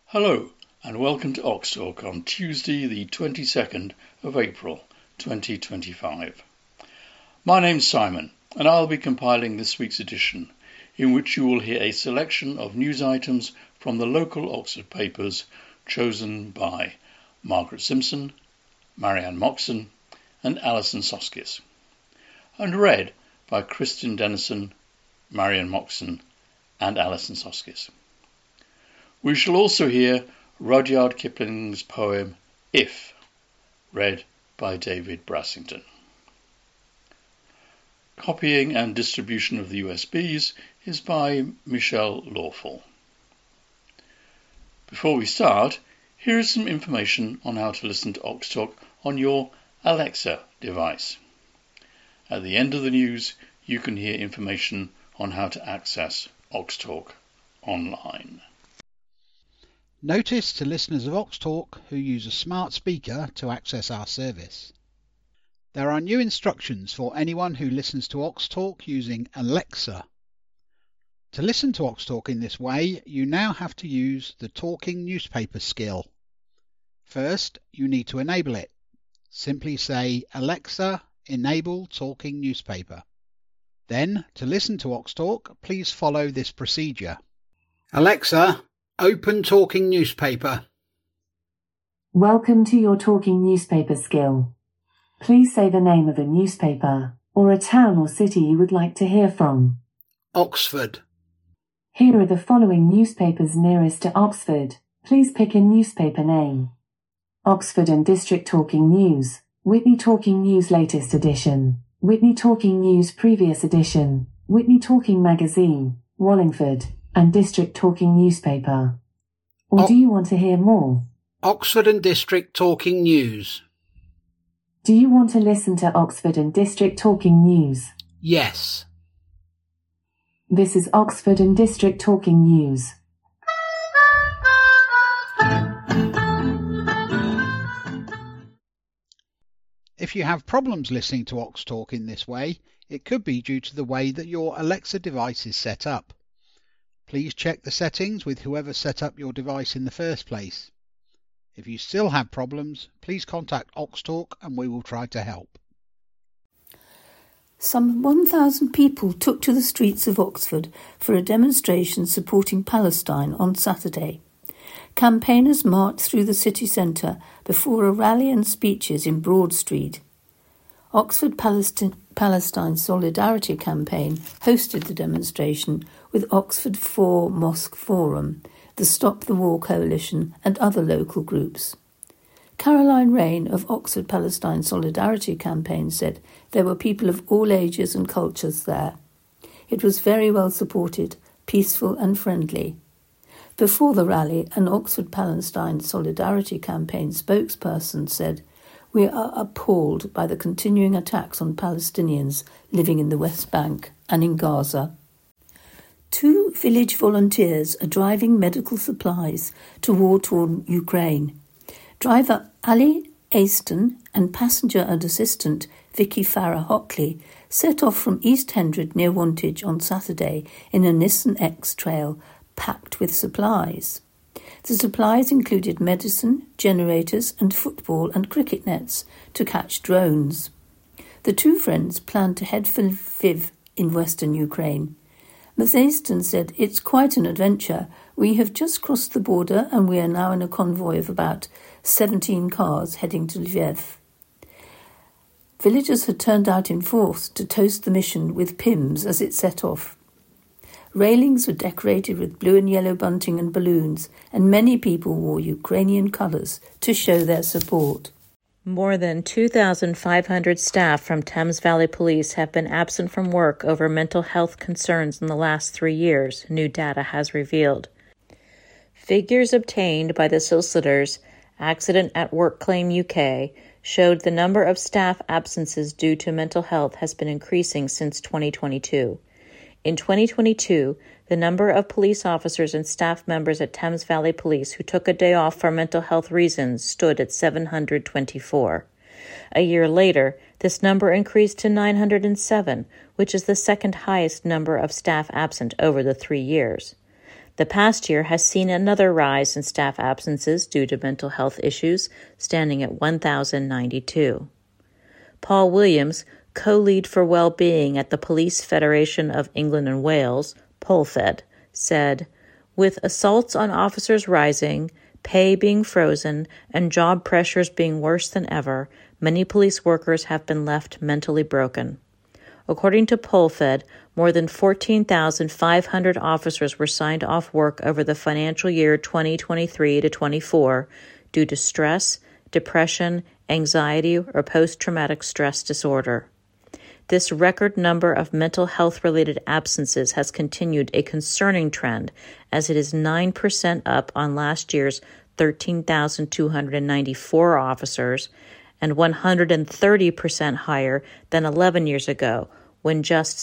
Hello and welcome to Ox Talk on Tuesday the 22nd of April 2025. My name's Simon and I'll be compiling this week's edition, in which you will hear a selection of news items from the local Oxford papers chosen by Margaret Simpson, Marianne Moxon and Alison Soskis, and read by Kristin Dennison, Marianne Moxon and Alison Soskis. We shall also hear Rudyard Kipling's poem If, read by David Brassington. Copying and distribution of the USBs is by Michelle Lawful. Before we start, here is some information on how to listen to Ox Talk on your Alexa device. At the end of the news, you can hear information on how to access Ox Talk online. Notice to listeners of Ox Talk who use a smart speaker to access our service. There are new instructions for anyone who listens to Ox Talk using Alexa. To listen to Ox Talk in this way, you now have to use the talking newspaper skill. First, you need to enable it. Simply say, Alexa, enable talking newspaper. Then, to listen to Ox Talk, please follow this procedure. Alexa, open talking newspaper. Welcome to your talking newspaper skill. Please say the name of a newspaper, or a town or city you would like to hear from. Oxford. Here are the following newspapers nearest to Oxford. Please pick a newspaper name. Oxford and District Talking News, Witney Talking News Latest Edition, Witney Talking News Previous Edition, Witney Talking Magazine, Wallingford, and District Talking Newspaper. Or do you want to hear more? Oxford and District Talking News. Do you want to listen to Oxford and District Talking News? Yes. This is Oxford and District Talking News. If you have problems listening to Ox Talk in this way, it could be due to the way that your Alexa device is set up. Please check the settings with whoever set up your device in the first place. If you still have problems, please contact Ox Talk and we will try to help. Some 1,000 people took to the streets of Oxford for a demonstration supporting Palestine on Saturday. Campaigners marched through the city centre before a rally and speeches in Broad Street. Oxford Palestine Solidarity Campaign hosted the demonstration with Oxford 4 Mosque Forum, the Stop the War Coalition and other local groups. Caroline Rain of Oxford Palestine Solidarity Campaign said there were people of all ages and cultures there. It was very well supported, peaceful and friendly. Before the rally, an Oxford Palestine Solidarity Campaign spokesperson said, "We are appalled by the continuing attacks on Palestinians living in the West Bank and in Gaza." 2 village volunteers are driving medical supplies to war-torn Ukraine. Driver Ali Aston and passenger and assistant Vicky Farah Hockley set off from East Hendred near Wantage on Saturday in a Nissan X-Trail packed with supplies. The supplies included medicine, generators and football and cricket nets to catch drones. The 2 friends planned to head for Lviv in western Ukraine. Ms. Aston said, "It's quite an adventure. We have just crossed the border and we are now in a convoy of about 17 cars heading to Lviv." Villagers had turned out in force to toast the mission with pims as it set off. Railings were decorated with blue and yellow bunting and balloons, and many people wore Ukrainian colours to show their support. More than 2,500 staff from Thames Valley Police have been absent from work over mental health concerns in the last 3 years, new data has revealed. Figures obtained by the solicitors Accident at Work Claim UK showed the number of staff absences due to mental health has been increasing since 2022. In 2022, the number of police officers and staff members at Thames Valley Police who took a day off for mental health reasons stood at 724. A year later, this number increased to 907, which is the second highest number of staff absent over the 3 years. The past year has seen another rise in staff absences due to mental health issues, standing at 1,092. Paul Williams, co-lead for well-being at the Police Federation of England and Wales, POLFED, said, "With assaults on officers rising, pay being frozen, and job pressures being worse than ever, many police workers have been left mentally broken." According to POLFED, more than 14,500 officers were signed off work over the financial year 2023 to 24 due to stress, depression, anxiety, or post-traumatic stress disorder. This record number of mental health-related absences has continued a concerning trend, as it is 9% up on last year's 13,294 officers and 130% higher than 11 years ago, when just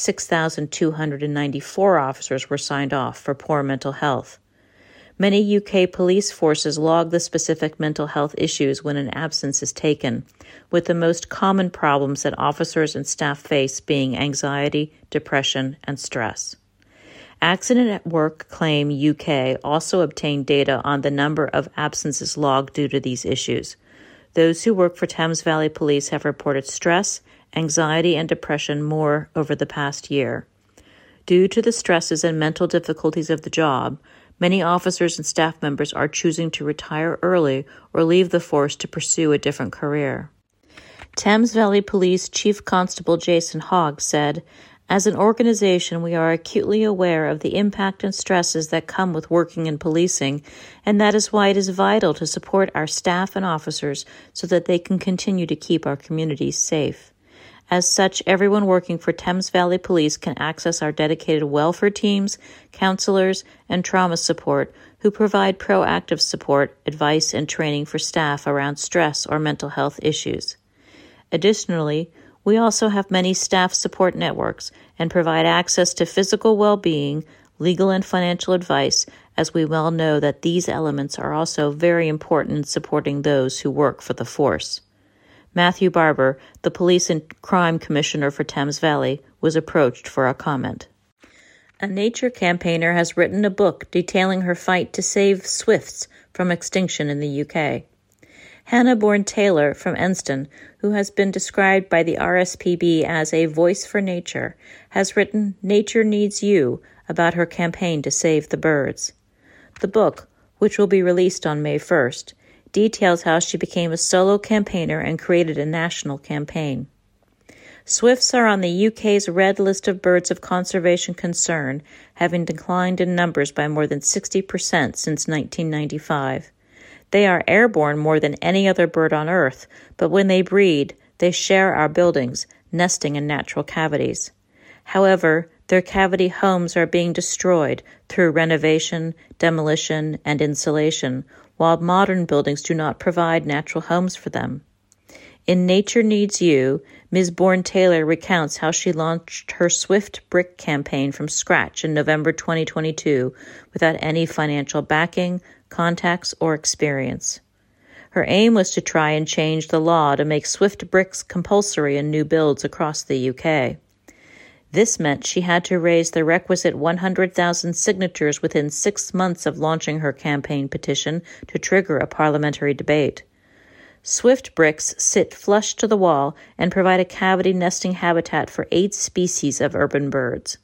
6,294 officers were signed off for poor mental health. Many UK police forces log the specific mental health issues when an absence is taken, with the most common problems that officers and staff face being anxiety, depression, and stress. Accident at Work Claim UK also obtained data on the number of absences logged due to these issues. Those who work for Thames Valley Police have reported stress, anxiety, and depression more over the past year. Due to the stresses and mental difficulties of the job, many officers and staff members are choosing to retire early or leave the force to pursue a different career. Thames Valley Police Chief Constable Jason Hogg said, "As an organization, we are acutely aware of the impact and stresses that come with working in policing, and that is why it is vital to support our staff and officers so that they can continue to keep our communities safe. As such, everyone working for Thames Valley Police can access our dedicated welfare teams, counselors, and trauma support who provide proactive support, advice, and training for staff around stress or mental health issues. Additionally, we also have many staff support networks and provide access to physical well-being, legal and financial advice, as we well know that these elements are also very important in supporting those who work for the force." Matthew Barber, the Police and Crime Commissioner for Thames Valley, was approached for a comment. A nature campaigner has written a book detailing her fight to save swifts from extinction in the UK. Hannah Bourne-Taylor from Enston, who has been described by the RSPB as a voice for nature, has written Nature Needs You about her campaign to save the birds. The book, which will be released on May 1st, details how she became a solo campaigner and created a national campaign. Swifts are on the UK's red list of birds of conservation concern, having declined in numbers by more than 60% since 1995. They are airborne more than any other bird on Earth, but when they breed, they share our buildings, nesting in natural cavities. However, their cavity homes are being destroyed through renovation, demolition, and insulation, while modern buildings do not provide natural homes for them. In Nature Needs You, Ms. Bourne-Taylor recounts how she launched her Swift Brick campaign from scratch in November 2022 without any financial backing, contacts, or experience. Her aim was to try and change the law to make Swift bricks compulsory in new builds across the UK. This meant she had to raise the requisite 100,000 signatures within 6 months of launching her campaign petition to trigger a parliamentary debate. Swift bricks sit flush to the wall and provide a cavity nesting habitat for 8 species of urban birds.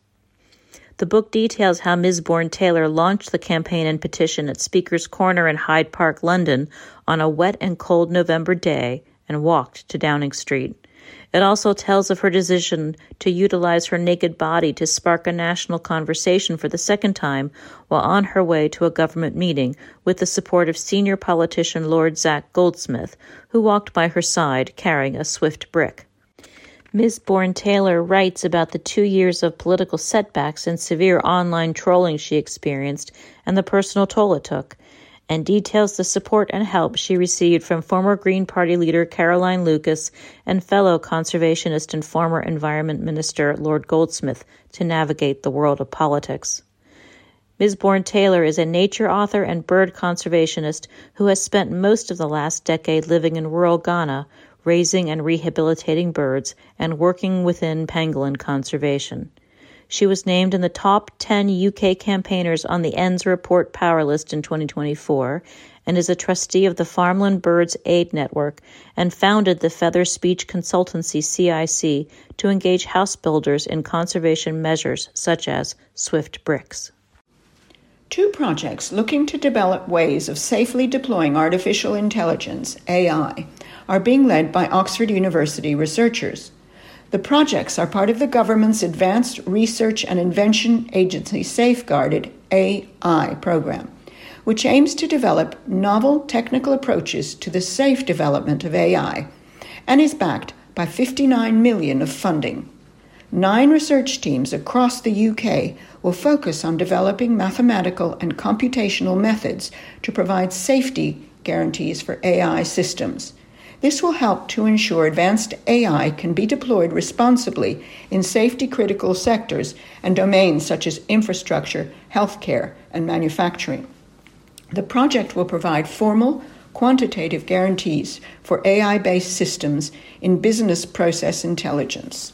The book details how Ms. Bourne-Taylor launched the campaign and petition at Speaker's Corner in Hyde Park, London, on a wet and cold November day and walked to Downing Street. It also tells of her decision to utilize her naked body to spark a national conversation for the second time while on her way to a government meeting with the support of senior politician Lord Zach Goldsmith, who walked by her side carrying a Swift brick. Ms. Bourne-Taylor writes about the 2 years of political setbacks and severe online trolling she experienced and the personal toll it took, and details the support and help she received from former Green Party leader Caroline Lucas and fellow conservationist and former Environment Minister Lord Goldsmith to navigate the world of politics. Ms. Bourne-Taylor is a nature author and bird conservationist who has spent most of the last decade living in rural Ghana, raising and rehabilitating birds and working within pangolin conservation. She was named in the top 10 UK campaigners on the Ends Report Power List in 2024 and is a trustee of the Farmland Birds Aid Network and founded the Feather Speech Consultancy CIC to engage house builders in conservation measures such as Swift Bricks. 2 projects looking to develop ways of safely deploying artificial intelligence, AI, are being led by Oxford University researchers. The projects are part of the government's Advanced Research and Invention Agency Safeguarded AI program, which aims to develop novel technical approaches to the safe development of AI and is backed by $59 million of funding. 9 research teams across the UK will focus on developing mathematical and computational methods to provide safety guarantees for AI systems. This will help to ensure advanced AI can be deployed responsibly in safety-critical sectors and domains such as infrastructure, healthcare, and manufacturing. The project will provide formal, quantitative guarantees for AI-based systems in business process intelligence.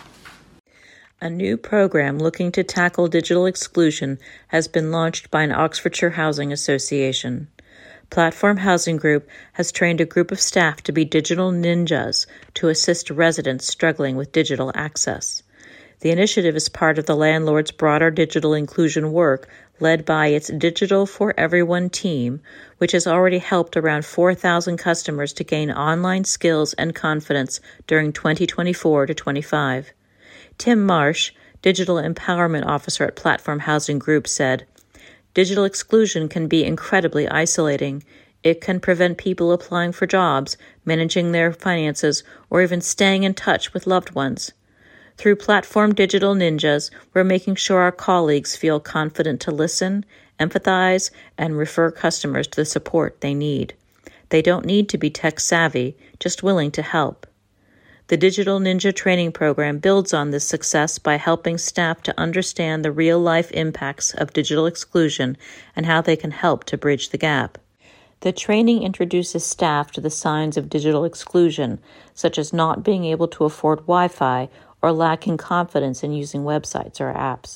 A new program looking to tackle digital exclusion has been launched by an Oxfordshire Housing Association. Platform Housing Group has trained a group of staff to be digital ninjas to assist residents struggling with digital access. The initiative is part of the landlord's broader digital inclusion work led by its Digital for Everyone team, which has already helped around 4,000 customers to gain online skills and confidence during 2024 to 25. Tim Marsh, Digital Empowerment Officer at Platform Housing Group, said, "Digital exclusion can be incredibly isolating. It can prevent people applying for jobs, managing their finances, or even staying in touch with loved ones. Through Platform Digital Ninjas, we're making sure our colleagues feel confident to listen, empathize, and refer customers to the support they need. They don't need to be tech-savvy, just willing to help." The Digital Ninja training program builds on this success by helping staff to understand the real-life impacts of digital exclusion and how they can help to bridge the gap. The training introduces staff to the signs of digital exclusion, such as not being able to afford Wi-Fi or lacking confidence in using websites or apps.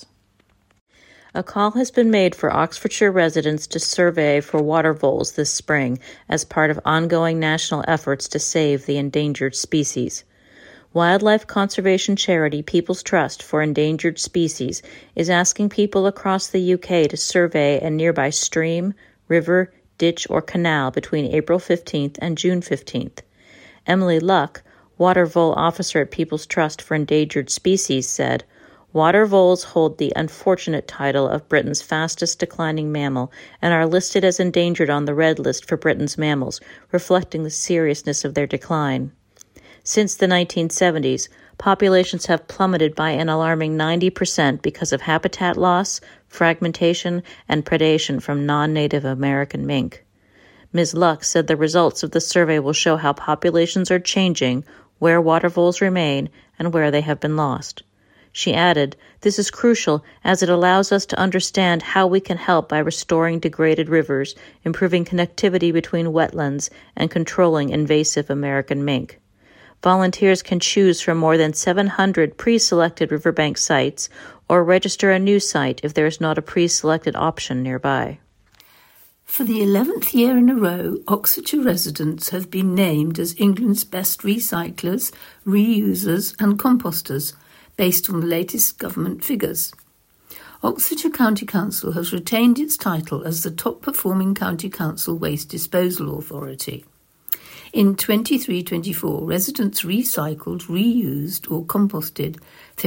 A call has been made for Oxfordshire residents to survey for water voles this spring as part of ongoing national efforts to save the endangered species. Wildlife conservation charity People's Trust for Endangered Species is asking people across the UK to survey a nearby stream, river, ditch, or canal between April 15th and June 15th. Emily Luck, water vole officer at People's Trust for Endangered Species, said, "Water voles hold the unfortunate title of Britain's fastest declining mammal and are listed as endangered on the Red List for Britain's mammals, reflecting the seriousness of their decline. Since the 1970s, populations have plummeted by an alarming 90% because of habitat loss, fragmentation, and predation from non-Native American mink." Ms. Luck said the results of the survey will show how populations are changing, where water voles remain, and where they have been lost. She added, "This is crucial as it allows us to understand how we can help by restoring degraded rivers, improving connectivity between wetlands, and controlling invasive American mink." Volunteers can choose from more than 700 pre-selected riverbank sites or register a new site if there is not a pre-selected option nearby. For the 11th year in a row, Oxfordshire residents have been named as England's best recyclers, reusers and composters, based on the latest government figures. Oxfordshire County Council has retained its title as the top-performing county council waste disposal authority. In 23-24, residents recycled, reused or composted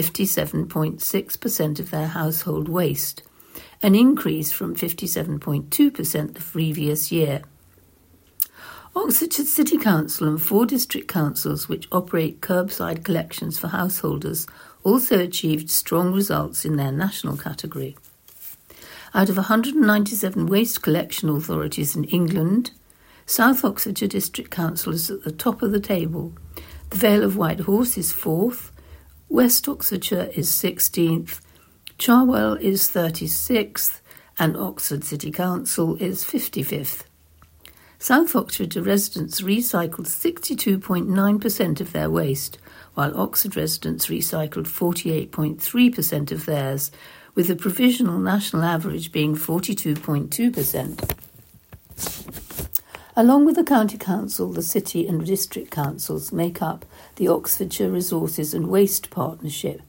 57.6% of their household waste, an increase from 57.2% the previous year. Oxfordshire City Council and 4 district councils which operate curbside collections for householders also achieved strong results in their national category. Out of 197 waste collection authorities in England, South Oxfordshire District Council is at the top of the table. The Vale of White Horse is 4th, West Oxfordshire is 16th, Cherwell is 36th, and Oxford City Council is 55th. South Oxfordshire residents recycled 62.9% of their waste, while Oxford residents recycled 48.3% of theirs, with the provisional national average being 42.2%. Along with the County Council, the City and District Councils make up the Oxfordshire Resources and Waste Partnership,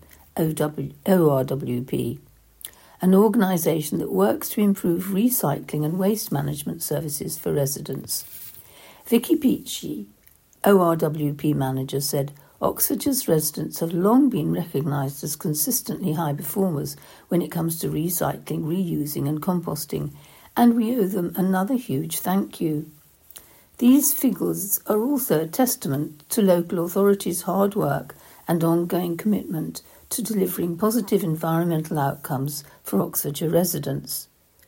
ORWP, an organisation that works to improve recycling and waste management services for residents. Vicky Peachy, ORWP manager, said Oxfordshire's residents have long been recognised as consistently high performers when it comes to recycling, reusing and composting, and we owe them another huge thank you. These figures are also a testament to local authorities' hard work and ongoing commitment to delivering positive environmental outcomes for Oxfordshire residents.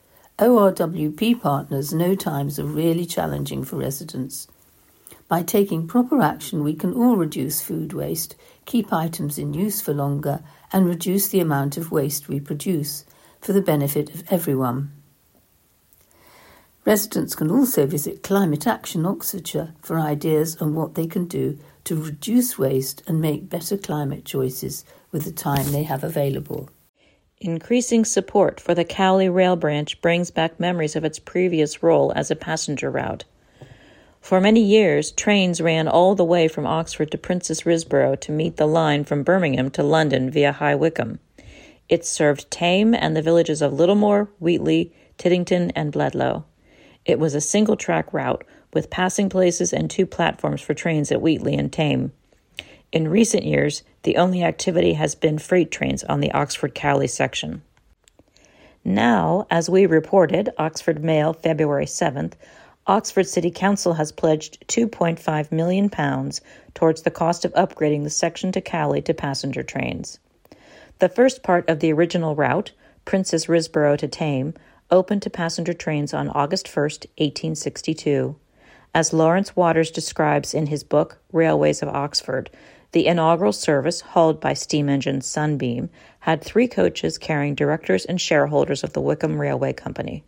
ORWP partners know times are really challenging for residents. By taking proper action, we can all reduce food waste, keep items in use for longer, and reduce the amount of waste we produce for the benefit of everyone. Residents can also visit Climate Action Oxfordshire for ideas on what they can do to reduce waste and make better climate choices with the time they have available. Increasing support for the Cowley Rail Branch brings back memories of its previous role as a passenger route. For many years, trains ran all the way from Oxford to Princess Risborough to meet the line from Birmingham to London via High Wycombe. It served Thame and the villages of Littlemore, Wheatley, Tiddington and Bledlow. It was a single-track route with passing places and 2 platforms for trains at Wheatley and Thame. In recent years, the only activity has been freight trains on the Oxford-Cowley section. Now, as we reported, Oxford Mail, February 7th, Oxford City Council has pledged £2.5 million towards the cost of upgrading the section to Cowley to passenger trains. The first part of the original route, Princess Risborough to Thame, opened to passenger trains on August 1, 1862. As Lawrence Waters describes in his book, Railways of Oxford, the inaugural service, hauled by steam engine Sunbeam, had 3 coaches carrying directors and shareholders of the Wycombe Railway Company.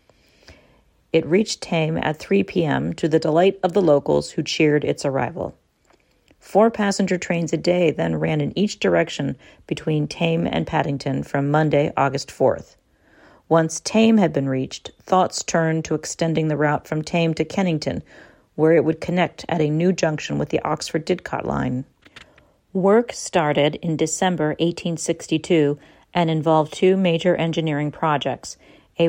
It reached Thame at 3 p.m. to the delight of the locals who cheered its arrival. 4 passenger trains a day then ran in each direction between Thame and Paddington from Monday, August 4th. Once Thame had been reached, thoughts turned to extending the route from Thame to Kennington, where it would connect at a new junction with the Oxford-Didcot line. Work started in December 1862 and involved 2 major engineering projects, a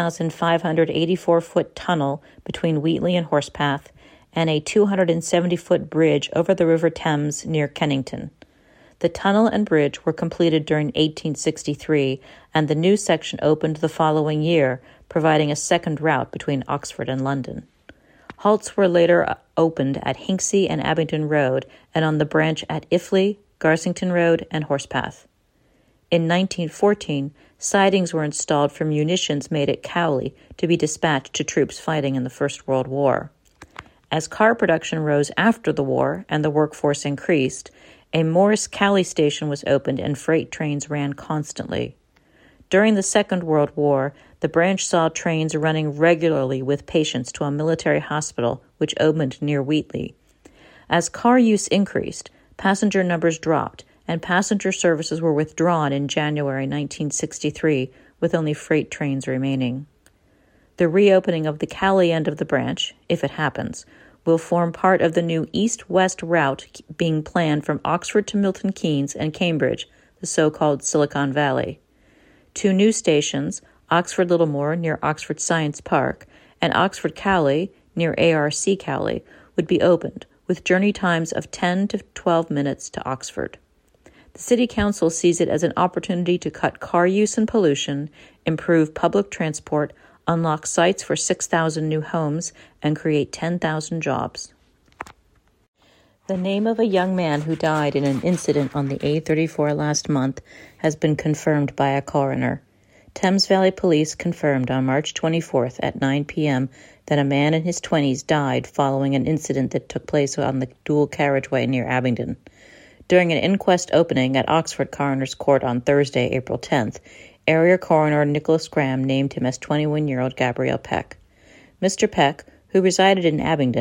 1,584-foot tunnel between Wheatley and Horsepath, and a 270-foot bridge over the River Thames near Kennington. The tunnel and bridge were completed during 1863, and the new section opened the following year, providing a second route between Oxford and London. Halts were later opened at Hinksey and Abingdon Road and on the branch at Iffley, Garsington Road, and Horsepath. In 1914, sidings were installed for munitions made at Cowley to be dispatched to troops fighting in the First World War. As car production rose after the war and the workforce increased, a Morris Cowley station was opened and freight trains ran constantly. During the Second World War, the branch saw trains running regularly with patients to a military hospital which opened near Wheatley. As car use increased, passenger numbers dropped, and passenger services were withdrawn in January 1963, with only freight trains remaining. The reopening of the Cowley end of the branch, if it happens, will form part of the new east-west route being planned from Oxford to Milton Keynes and Cambridge, the so-called Silicon Valley. 2 new stations, Oxford Littlemore near Oxford Science Park and Oxford Cowley near ARC Cowley, would be opened, with journey times of 10 to 12 minutes to Oxford. The City Council sees it as an opportunity to cut car use and pollution, improve public transport, unlock sites for 6,000 new homes, and create 10,000 jobs. The name of a young man who died in an incident on the A34 last month has been confirmed by a coroner. Thames Valley Police confirmed on March 24th at 9 p.m. that a man in his 20s died following an incident that took place on the dual carriageway near Abingdon. During an inquest opening at Oxford Coroner's Court on Thursday, April 10th, Area Coroner Nicholas Graham named him as 21-year-old Gabriel Peck. Mr. Peck, who resided in Abingdon,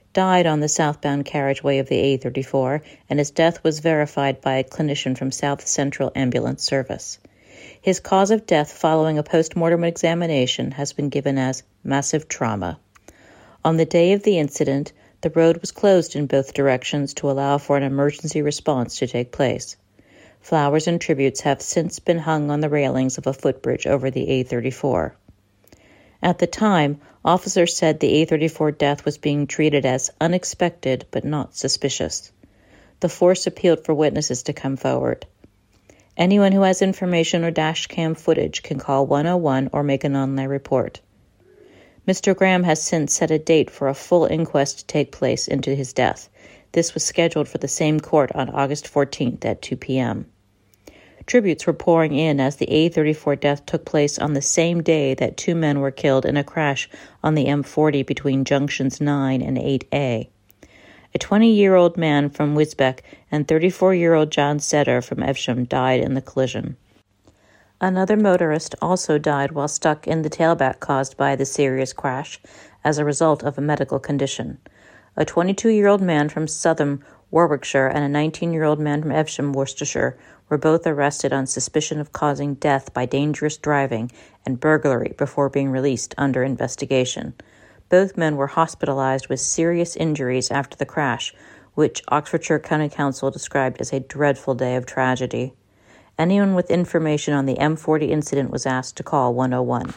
died on the southbound carriageway of the A34, and his death was verified by a clinician from South Central Ambulance Service. His cause of death following a post-mortem examination has been given as massive trauma. On the day of the incident, the road was closed in both directions to allow for an emergency response to take place. Flowers and tributes have since been hung on the railings of a footbridge over the A34. At the time, officers said the A34 death was being treated as unexpected but not suspicious. The force appealed for witnesses to come forward. Anyone who has information or dashcam footage can call 101 or make an online report. Mr. Graham has since set a date for a full inquest to take place into his death. This was scheduled for the same court on August 14th at 2 p.m. Tributes were pouring in as the A34 death took place on the same day that 2 men were killed in a crash on the M40 between junctions 9 and 8A. A 20-year-old man from Wisbech and 34-year-old John Setter from Evesham died in the collision. Another motorist also died while stuck in the tailback caused by the serious crash as a result of a medical condition. A 22-year-old man from Southam, Warwickshire, and a 19-year-old man from Evesham, Worcestershire, were both arrested on suspicion of causing death by dangerous driving and burglary before being released under investigation. Both men were hospitalized with serious injuries after the crash, which Oxfordshire County Council described as a dreadful day of tragedy. Anyone with information on the M40 incident was asked to call 101.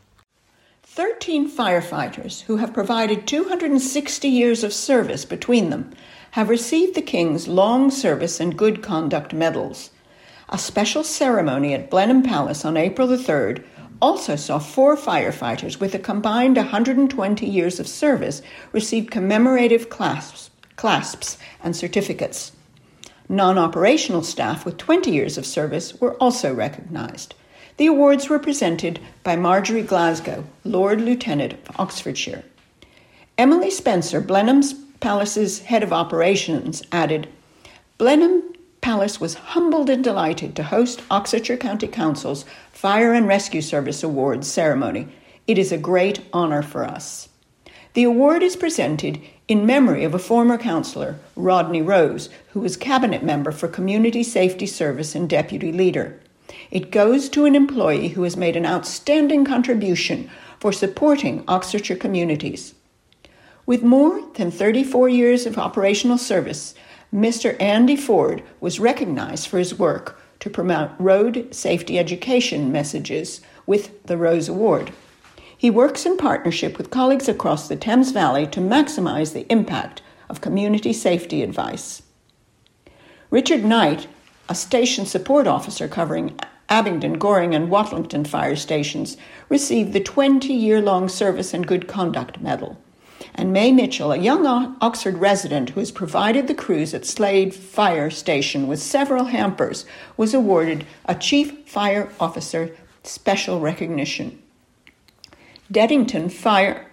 13 firefighters who have provided 260 years of service between them have received the King's Long Service and Good Conduct Medals. A special ceremony at Blenheim Palace on April the 3rd also saw 4 firefighters with a combined 120 years of service receive commemorative clasps and certificates. Non-operational staff with 20 years of service were also recognised. The awards were presented by Marjorie Glasgow, Lord Lieutenant of Oxfordshire. Emily Spencer, Blenheim Palace's head of operations, added, "Blenheim Palace was humbled and delighted to host Oxfordshire County Council's Fire and Rescue Service Awards ceremony. It is a great honour for us." The award is presented in memory of a former councillor, Rodney Rose, who was cabinet member for Community Safety Service and deputy leader. It goes to an employee who has made an outstanding contribution for supporting Oxfordshire communities. With more than 34 years of operational service, Mr. Andy Ford was recognised for his work to promote road safety education messages with the Rose Award. He works in partnership with colleagues across the Thames Valley to maximise the impact of community safety advice. Richard Knight, a station support officer covering Abingdon, Goring and Watlington fire stations, received the 20-year-long Service and Good Conduct Medal. And May Mitchell, a young Oxford resident who has provided the crews at Slade Fire Station with several hampers, was awarded a Chief Fire Officer Special Recognition. Deddington Fire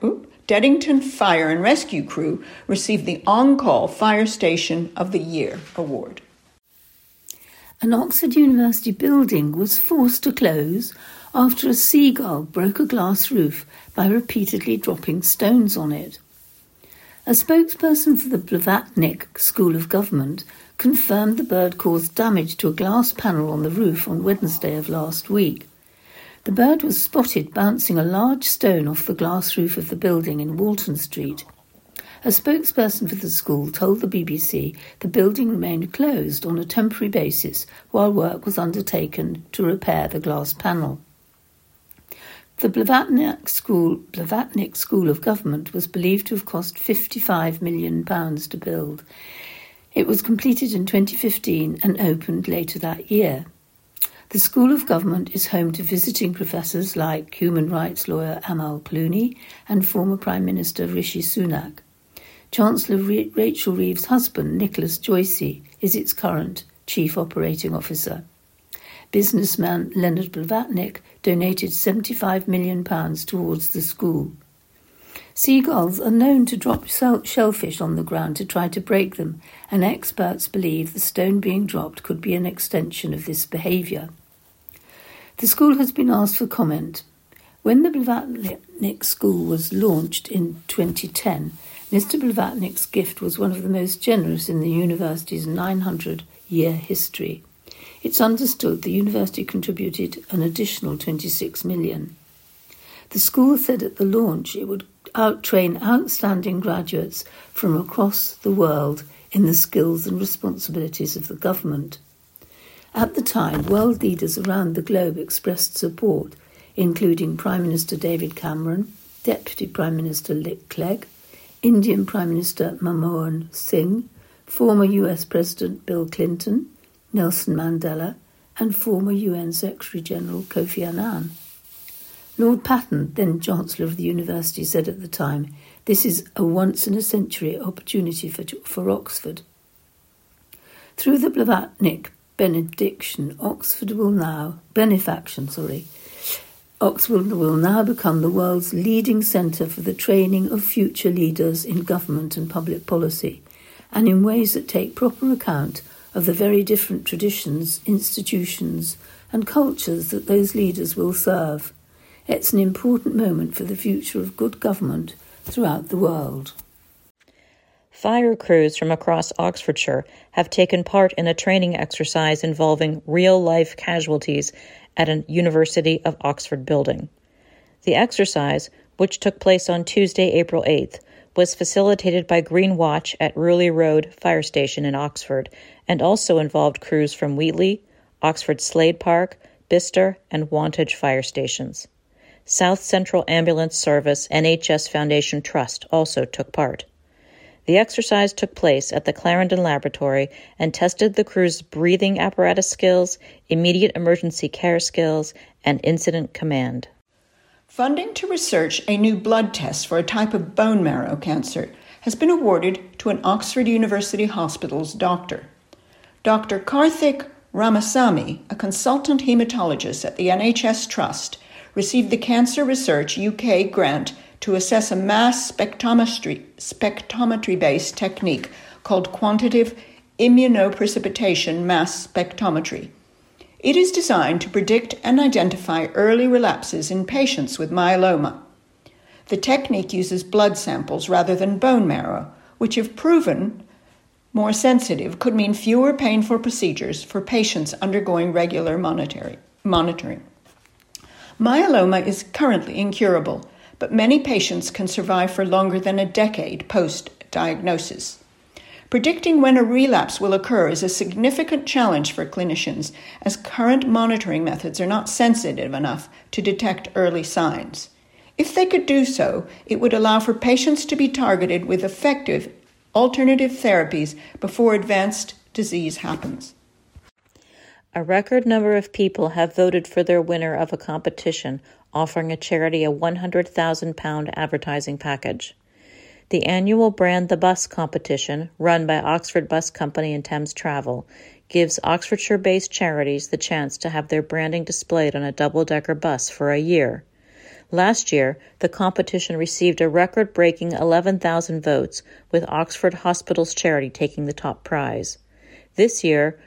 and Rescue Crew received the On-Call Fire Station of the Year award. An Oxford University building was forced to close after a seagull broke a glass roof by repeatedly dropping stones on it. A spokesperson for the Blavatnik School of Government confirmed the bird caused damage to a glass panel on the roof on Wednesday of last week. The bird was spotted bouncing a large stone off the glass roof of the building in Walton Street. A spokesperson for the school told the BBC the building remained closed on a temporary basis while work was undertaken to repair the glass panel. The Blavatnik School of Government was believed to have cost £55 million to build. It was completed in 2015 and opened later that year. The School of Government is home to visiting professors like human rights lawyer Amal Clooney and former Prime Minister Rishi Sunak. Chancellor Rachel Reeves' husband, Nicholas Joycey, is its current Chief Operating Officer. Businessman Leonard Blavatnik donated £75 million towards the school. Seagulls are known to drop shellfish on the ground to try to break them, and experts believe the stone being dropped could be an extension of this behaviour. The school has been asked for comment. When the Blavatnik School was launched in 2010, Mr. Blavatnik's gift was one of the most generous in the university's 900-year history. It's understood the university contributed an additional $26 million. The school said at the launch it would train outstanding graduates from across the world in the skills and responsibilities of the government. At the time, world leaders around the globe expressed support, including Prime Minister David Cameron, Deputy Prime Minister Clegg, Indian Prime Minister Manmohan Singh, former US President Bill Clinton, Nelson Mandela, and former UN Secretary-General Kofi Annan. Lord Patten, then Chancellor of the University, said at the time, "This is a once-in-a-century opportunity for Oxford." Through the Blavatnik benefaction, Oxford will now become the world's leading centre for the training of future leaders in government and public policy, and in ways that take proper account of the very different traditions, institutions, and cultures that those leaders will serve. It's an important moment for the future of good government throughout the world. Fire crews from across Oxfordshire have taken part in a training exercise involving real-life casualties at a University of Oxford building. The exercise, which took place on Tuesday, April 8th, was facilitated by Green Watch at Rewley Road Fire Station in Oxford and also involved crews from Wheatley, Oxford Slade Park, Bicester, and Wantage fire stations. South Central Ambulance Service NHS Foundation Trust also took part. The exercise took place at the Clarendon Laboratory and tested the crew's breathing apparatus skills, immediate emergency care skills, and incident command. Funding to research a new blood test for a type of bone marrow cancer has been awarded to an Oxford University Hospital's doctor. Dr. Karthik Ramasamy, a consultant hematologist at the NHS Trust, received the Cancer Research UK grant to assess a mass spectrometry-based technique called quantitative immunoprecipitation mass spectrometry. It is designed to predict and identify early relapses in patients with myeloma. The technique uses blood samples rather than bone marrow, which, if proven more sensitive, could mean fewer painful procedures for patients undergoing regular monitoring. Myeloma is currently incurable, but many patients can survive for longer than a decade post-diagnosis. Predicting when a relapse will occur is a significant challenge for clinicians, as current monitoring methods are not sensitive enough to detect early signs. If they could do so, it would allow for patients to be targeted with effective alternative therapies before advanced disease happens. A record number of people have voted for their winner of a competition offering a charity a £100,000 advertising package. The annual Brand the Bus competition, run by Oxford Bus Company and Thames Travel, gives Oxfordshire-based charities the chance to have their branding displayed on a double-decker bus for a year. Last year, the competition received a record-breaking 11,000 votes, with Oxford Hospitals Charity taking the top prize. This year,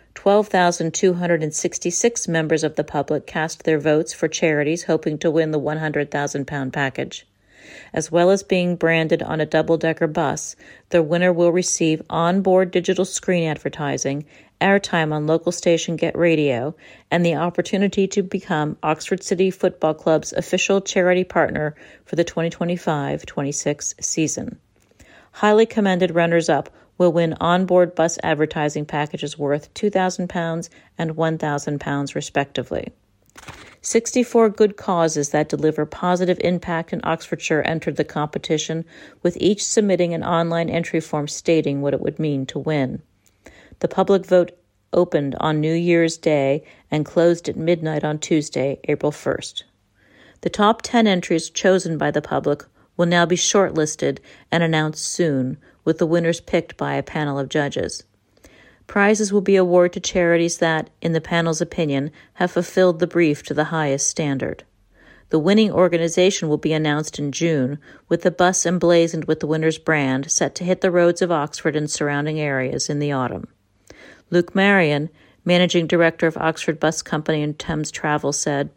12,266 members of the public cast their votes for charities hoping to win the £100,000 package. As well as being branded on a double-decker bus, the winner will receive on-board digital screen advertising, airtime on local station Get Radio, and the opportunity to become Oxford City Football Club's official charity partner for the 2025-26 season. Highly commended runners-up will win on-board bus advertising packages worth £2,000 and £1,000 respectively. 64 good causes that deliver positive impact in Oxfordshire entered the competition, with each submitting an online entry form stating what it would mean to win. The public vote opened on New Year's Day and closed at midnight on Tuesday, April 1st. The top 10 entries chosen by the public will now be shortlisted and announced soon, with the winners picked by a panel of judges. Prizes will be awarded to charities that, in the panel's opinion, have fulfilled the brief to the highest standard. The winning organization will be announced in June, with the bus emblazoned with the winner's brand set to hit the roads of Oxford and surrounding areas in the autumn. Luke Marion, managing director of Oxford Bus Company and Thames Travel, said,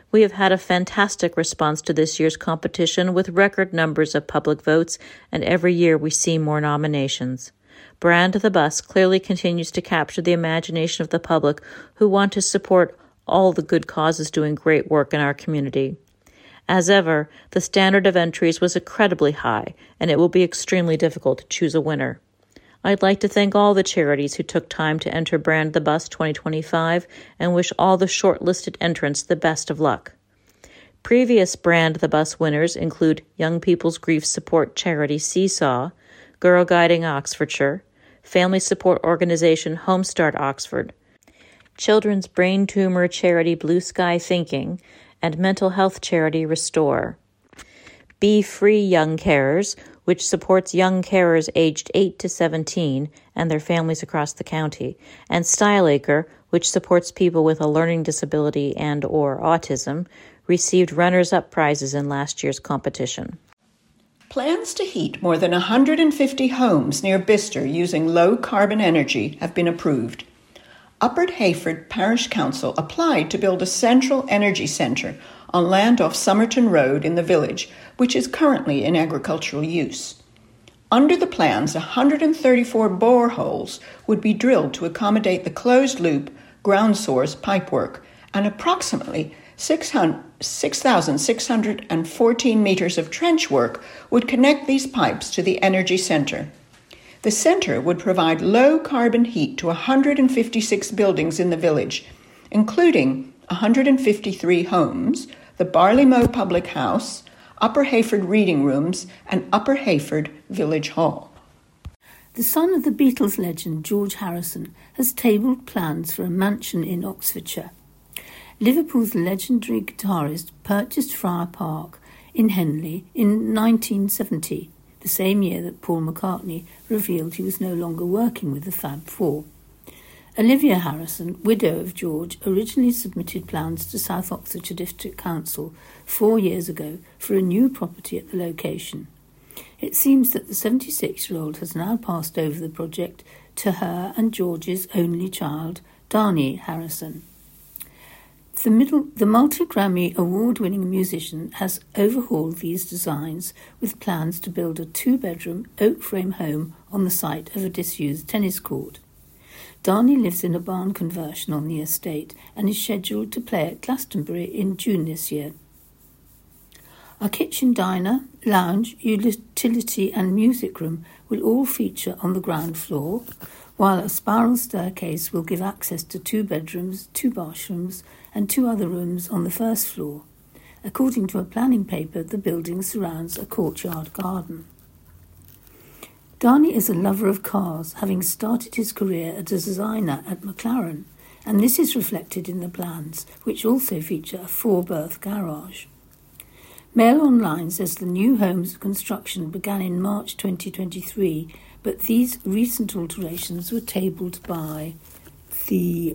We have had a fantastic response to this year's competition with record numbers of public votes, and every year we see more nominations. Brand the Bus clearly continues to capture the imagination of the public who want to support all the good causes doing great work in our community. As ever, the standard of entries was incredibly high, and it will be extremely difficult to choose a winner. I'd like to thank all the charities who took time to enter Brand the Bus 2025 and wish all the shortlisted entrants the best of luck. Previous Brand the Bus winners include Young People's Grief Support Charity Seesaw, Girl Guiding Oxfordshire, Family Support Organization Homestart Oxford, Children's Brain Tumor Charity Blue Sky Thinking, and Mental Health Charity Restore. Be Free Young Carers, which supports young carers aged 8 to 17 and their families across the county, and StyleAcre, which supports people with a learning disability and/or autism, received runners-up prizes in last year's competition. Plans to heat more than 150 homes near Bicester using low-carbon energy have been approved. Upper Heyford Parish Council applied to build a central energy centre on land off Somerton Road in the village, which is currently in agricultural use. Under the plans, 134 boreholes would be drilled to accommodate the closed-loop ground source pipework, and approximately 6,614 metres of trench work would connect these pipes to the energy centre. The centre would provide low-carbon heat to 156 buildings in the village, including 153 homes, the Barleymow Public House, Upper Heyford Reading Rooms, and Upper Heyford Village Hall. The son of the Beatles legend George Harrison has tabled plans for a mansion in Oxfordshire. Liverpool's legendary guitarist purchased Friar Park in Henley in 1970, the same year that Paul McCartney revealed he was no longer working with the Fab Four. Olivia Harrison, widow of George, originally submitted plans to South Oxfordshire District Council 4 years ago for a new property at the location. It seems that the 76-year-old has now passed over the project to her and George's only child, Darnie Harrison. The multi-Grammy award-winning musician has overhauled these designs with plans to build a 2-bedroom oak-frame home on the site of a disused tennis court. Darnie lives in a barn conversion on the estate and is scheduled to play at Glastonbury in June this year. Our kitchen diner, lounge, utility and music room will all feature on the ground floor, while a spiral staircase will give access to 2 bedrooms, 2 bathrooms and 2 other rooms on the first floor. According to a planning paper, the building surrounds a courtyard garden. Darnie is a lover of cars, having started his career as a designer at McLaren, and this is reflected in the plans, which also feature a 4-berth garage. Mail Online says the new home's construction began in March 2023, but these recent alterations were tabled by the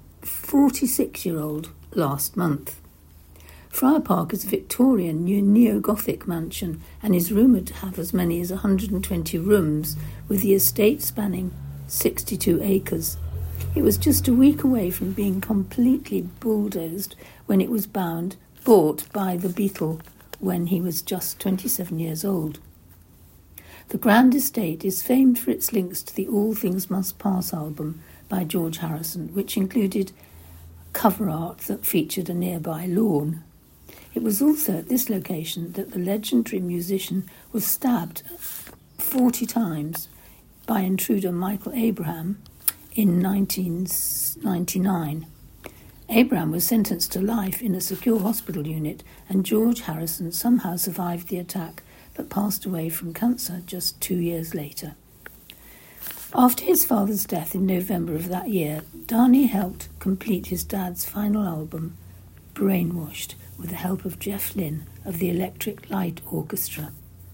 46-year-old last month. Friar Park is a Victorian neo-Gothic mansion and is rumoured to have as many as 120 rooms, with the estate spanning 62 acres. It was just a week away from being completely bulldozed when it was bought by the Beatle when he was just 27 years old. The Grand Estate is famed for its links to the All Things Must Pass album by George Harrison, which included cover art that featured a nearby lawn. It was also at this location that the legendary musician was stabbed 40 times by intruder Michael Abraham in 1999. Abraham was sentenced to life in a secure hospital unit, and George Harrison somehow survived the attack but passed away from cancer just 2 years later. After his father's death in November of that year, Darnie helped complete his dad's final album, Brainwashed, with the help of Jeff Lynne of the Electric Light Orchestra.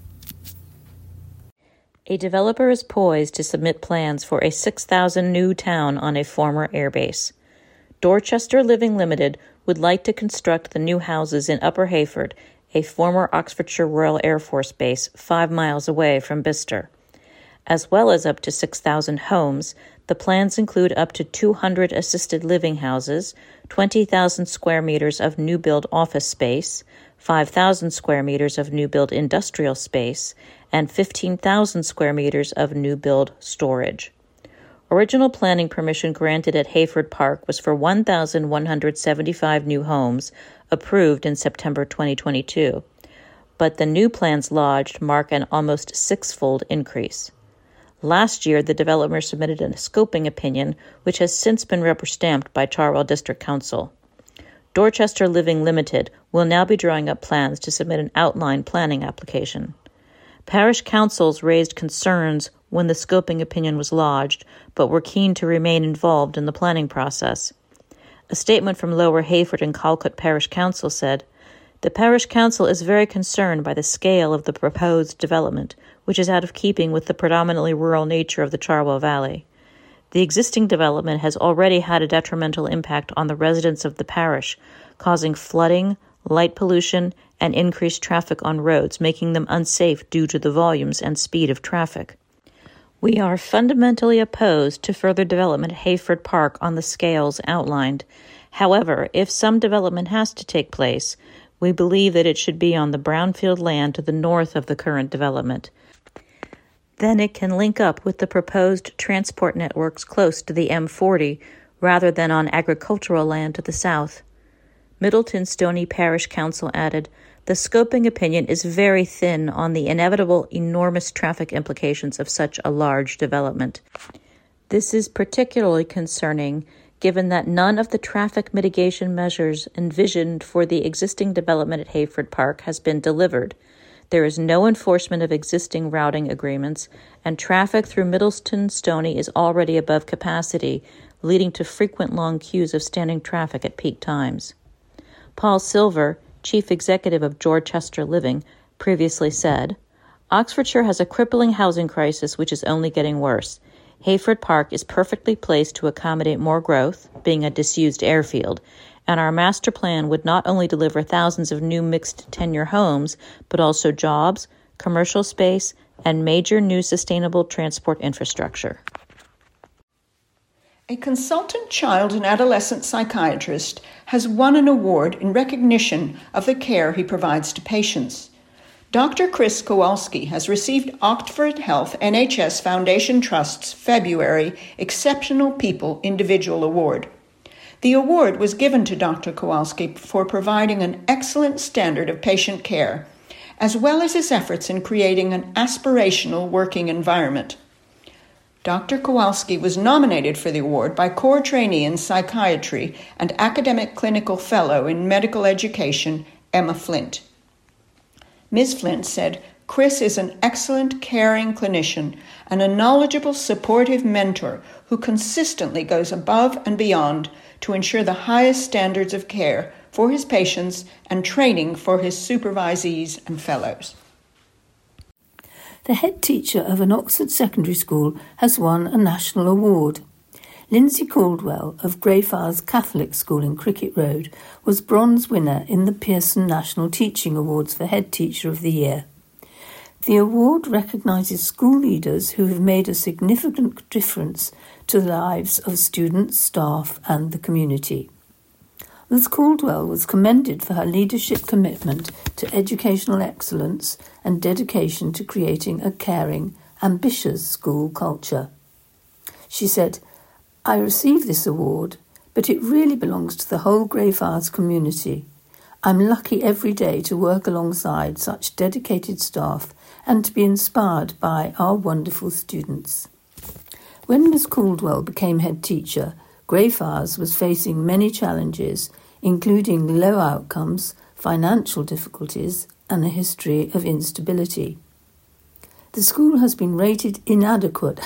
A developer is poised to submit plans for a 6,000 new town on a former airbase. Dorchester Living Limited would like to construct the new houses in Upper Heyford, a former Oxfordshire Royal Air Force base 5 miles away from Bicester. As well as up to 6,000 homes, The plans include up to 200 assisted living houses, 20,000 square meters of new-build office space, 5,000 square meters of new-build industrial space, and 15,000 square meters of new-build storage. Original planning permission granted at Hayford Park was for 1,175 new homes, approved in September 2022, but the new plans lodged mark an almost six-fold increase. Last year, the developer submitted a scoping opinion, which has since been rubber-stamped by Chartwell District Council. Dorchester Living Limited will now be drawing up plans to submit an outline planning application. Parish councils raised concerns when the scoping opinion was lodged, but were keen to remain involved in the planning process. A statement from Lower Hayford and Calcutta Parish Council said, "The Parish Council is very concerned by the scale of the proposed development, which is out of keeping with the predominantly rural nature of the Chartwell Valley. The existing development has already had a detrimental impact on the residents of the parish, causing flooding, light pollution, and increased traffic on roads, making them unsafe due to the volumes and speed of traffic. We are fundamentally opposed to further development at Hayford Park on the scales outlined. However, if some development has to take place, we believe that it should be on the brownfield land to the north of the current development. Then it can link up with the proposed transport networks close to the M40 rather than on agricultural land to the south." Middleton Stony Parish Council added, "The scoping opinion is very thin on the inevitable enormous traffic implications of such a large development. This is particularly concerning given that none of the traffic mitigation measures envisioned for the existing development at Hayford Park has been delivered. There is no enforcement of existing routing agreements, and traffic through Middleton Stony is already above capacity, leading to frequent long queues of standing traffic at peak times." Paul Silver, Chief Executive of Dorchester Living, previously said, "Oxfordshire has a crippling housing crisis which is only getting worse. Hayford Park is perfectly placed to accommodate more growth, being a disused airfield, and our master plan would not only deliver thousands of new mixed-tenure homes, but also jobs, commercial space, and major new sustainable transport infrastructure." A consultant child and adolescent psychiatrist has won an award in recognition of the care he provides to patients. Dr. Chris Kowalski has received Oxford Health NHS Foundation Trust's February Exceptional People Individual Award. The award was given to Dr. Kowalski for providing an excellent standard of patient care, as well as his efforts in creating an aspirational working environment. Dr. Kowalski was nominated for the award by Core Trainee in Psychiatry and Academic Clinical Fellow in Medical Education, Emma Flint. Ms. Flint said, "Chris is an excellent, caring clinician and a knowledgeable, supportive mentor who consistently goes above and beyond to ensure the highest standards of care for his patients and training for his supervisees and fellows." The head teacher of an Oxford secondary school has won a national award. Lindsay Caldwell of Greyfriars Catholic School in Cricket Road was bronze winner in the Pearson National Teaching Awards for Head Teacher of the Year. The award recognises school leaders who have made a significant difference to the lives of students, staff and the community. Ms. Caldwell was commended for her leadership commitment to educational excellence and dedication to creating a caring, ambitious school culture. She said, "I received this award, but it really belongs to the whole Greyfriars community. I'm lucky every day to work alongside such dedicated staff and to be inspired by our wonderful students." When Ms. Caldwell became head teacher, Greyfriars was facing many challenges, including low outcomes, financial difficulties, and a history of instability. The school had been rated inadequate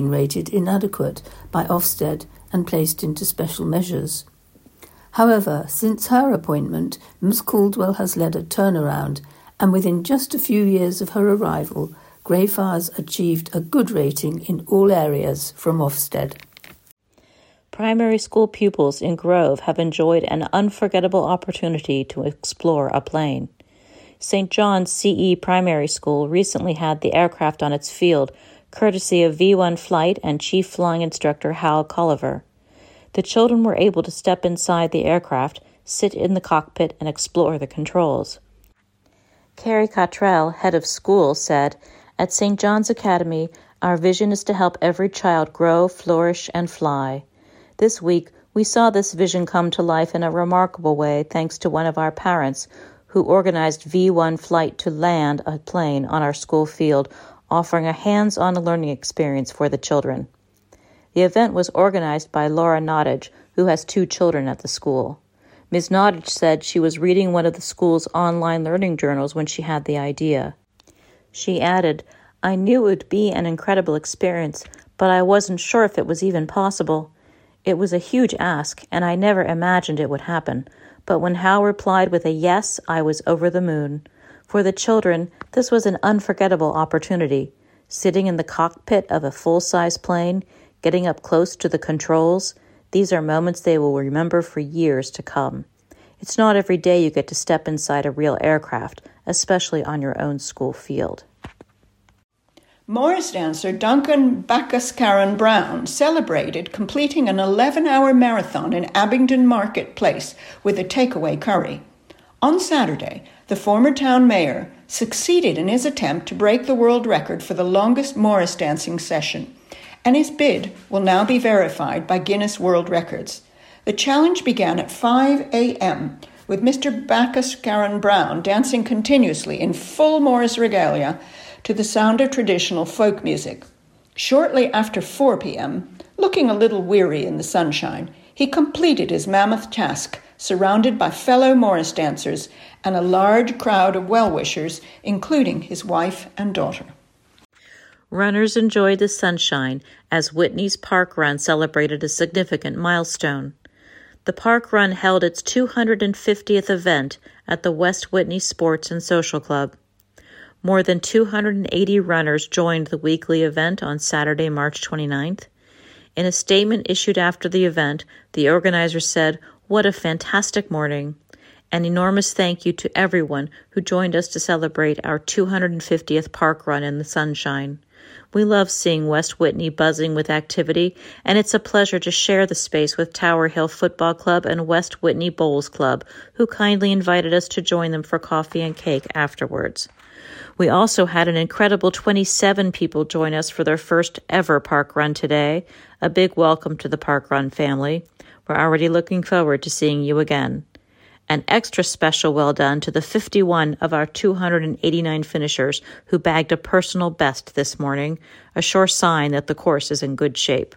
by Ofsted and placed into special measures. However, since her appointment, Ms. Caldwell has led a turnaround, and within just a few years of her arrival, Greyfriars achieved a good rating in all areas from Ofsted. Primary school pupils in Grove have enjoyed an unforgettable opportunity to explore a plane. St. John's CE Primary School recently had the aircraft on its field, courtesy of V1 Flight and Chief Flying Instructor Hal Colliver. The children were able to step inside the aircraft, sit in the cockpit, and explore the controls. Carrie Cottrell, head of school, said, "At St. John's Academy, our vision is to help every child grow, flourish, and fly. This week, we saw this vision come to life in a remarkable way thanks to one of our parents who organized V1 Flight to land a plane on our school field, offering a hands-on learning experience for the children." The event was organized by Laura Nottage, who has 2 children at the school. Ms. Nottage said she was reading one of the school's online learning journals when she had the idea. She added, "I knew it would be an incredible experience, but I wasn't sure if it was even possible. It was a huge ask, and I never imagined it would happen. But when Hal replied with a yes, I was over the moon. For the children, this was an unforgettable opportunity. Sitting in the cockpit of a full-size plane, getting up close to the controls, these are moments they will remember for years to come. It's not every day you get to step inside a real aircraft, especially on your own school field." Morris dancer Duncan Bacchus-Caron Brown celebrated completing an 11-hour marathon in Abingdon Market Place with a takeaway curry. On Saturday, the former town mayor succeeded in his attempt to break the world record for the longest Morris dancing session, and his bid will now be verified by Guinness World Records. The challenge began at 5 a.m., with Mr. Bacchus-Caron Brown dancing continuously in full Morris regalia to the sound of traditional folk music. Shortly after 4 p.m., looking a little weary in the sunshine, he completed his mammoth task, surrounded by fellow Morris dancers and a large crowd of well-wishers, including his wife and daughter. Runners enjoyed the sunshine as Whitney's Park Run celebrated a significant milestone. The Park Run held its 250th event at the West Whitney Sports and Social Club. More than 280 runners joined the weekly event on Saturday, March 29th. In a statement issued after the event, the organizer said, "What a fantastic morning. An enormous thank you to everyone who joined us to celebrate our 250th Park Run in the sunshine. We love seeing West Whitney buzzing with activity, and it's a pleasure to share the space with Tower Hill Football Club and West Whitney Bowls Club, who kindly invited us to join them for coffee and cake afterwards. We also had an incredible 27 people join us for their first ever Park Run today. A big welcome to the Park Run family. We're already looking forward to seeing you again. An extra special well done to the 51 of our 289 finishers who bagged a personal best this morning, a sure sign that the course is in good shape."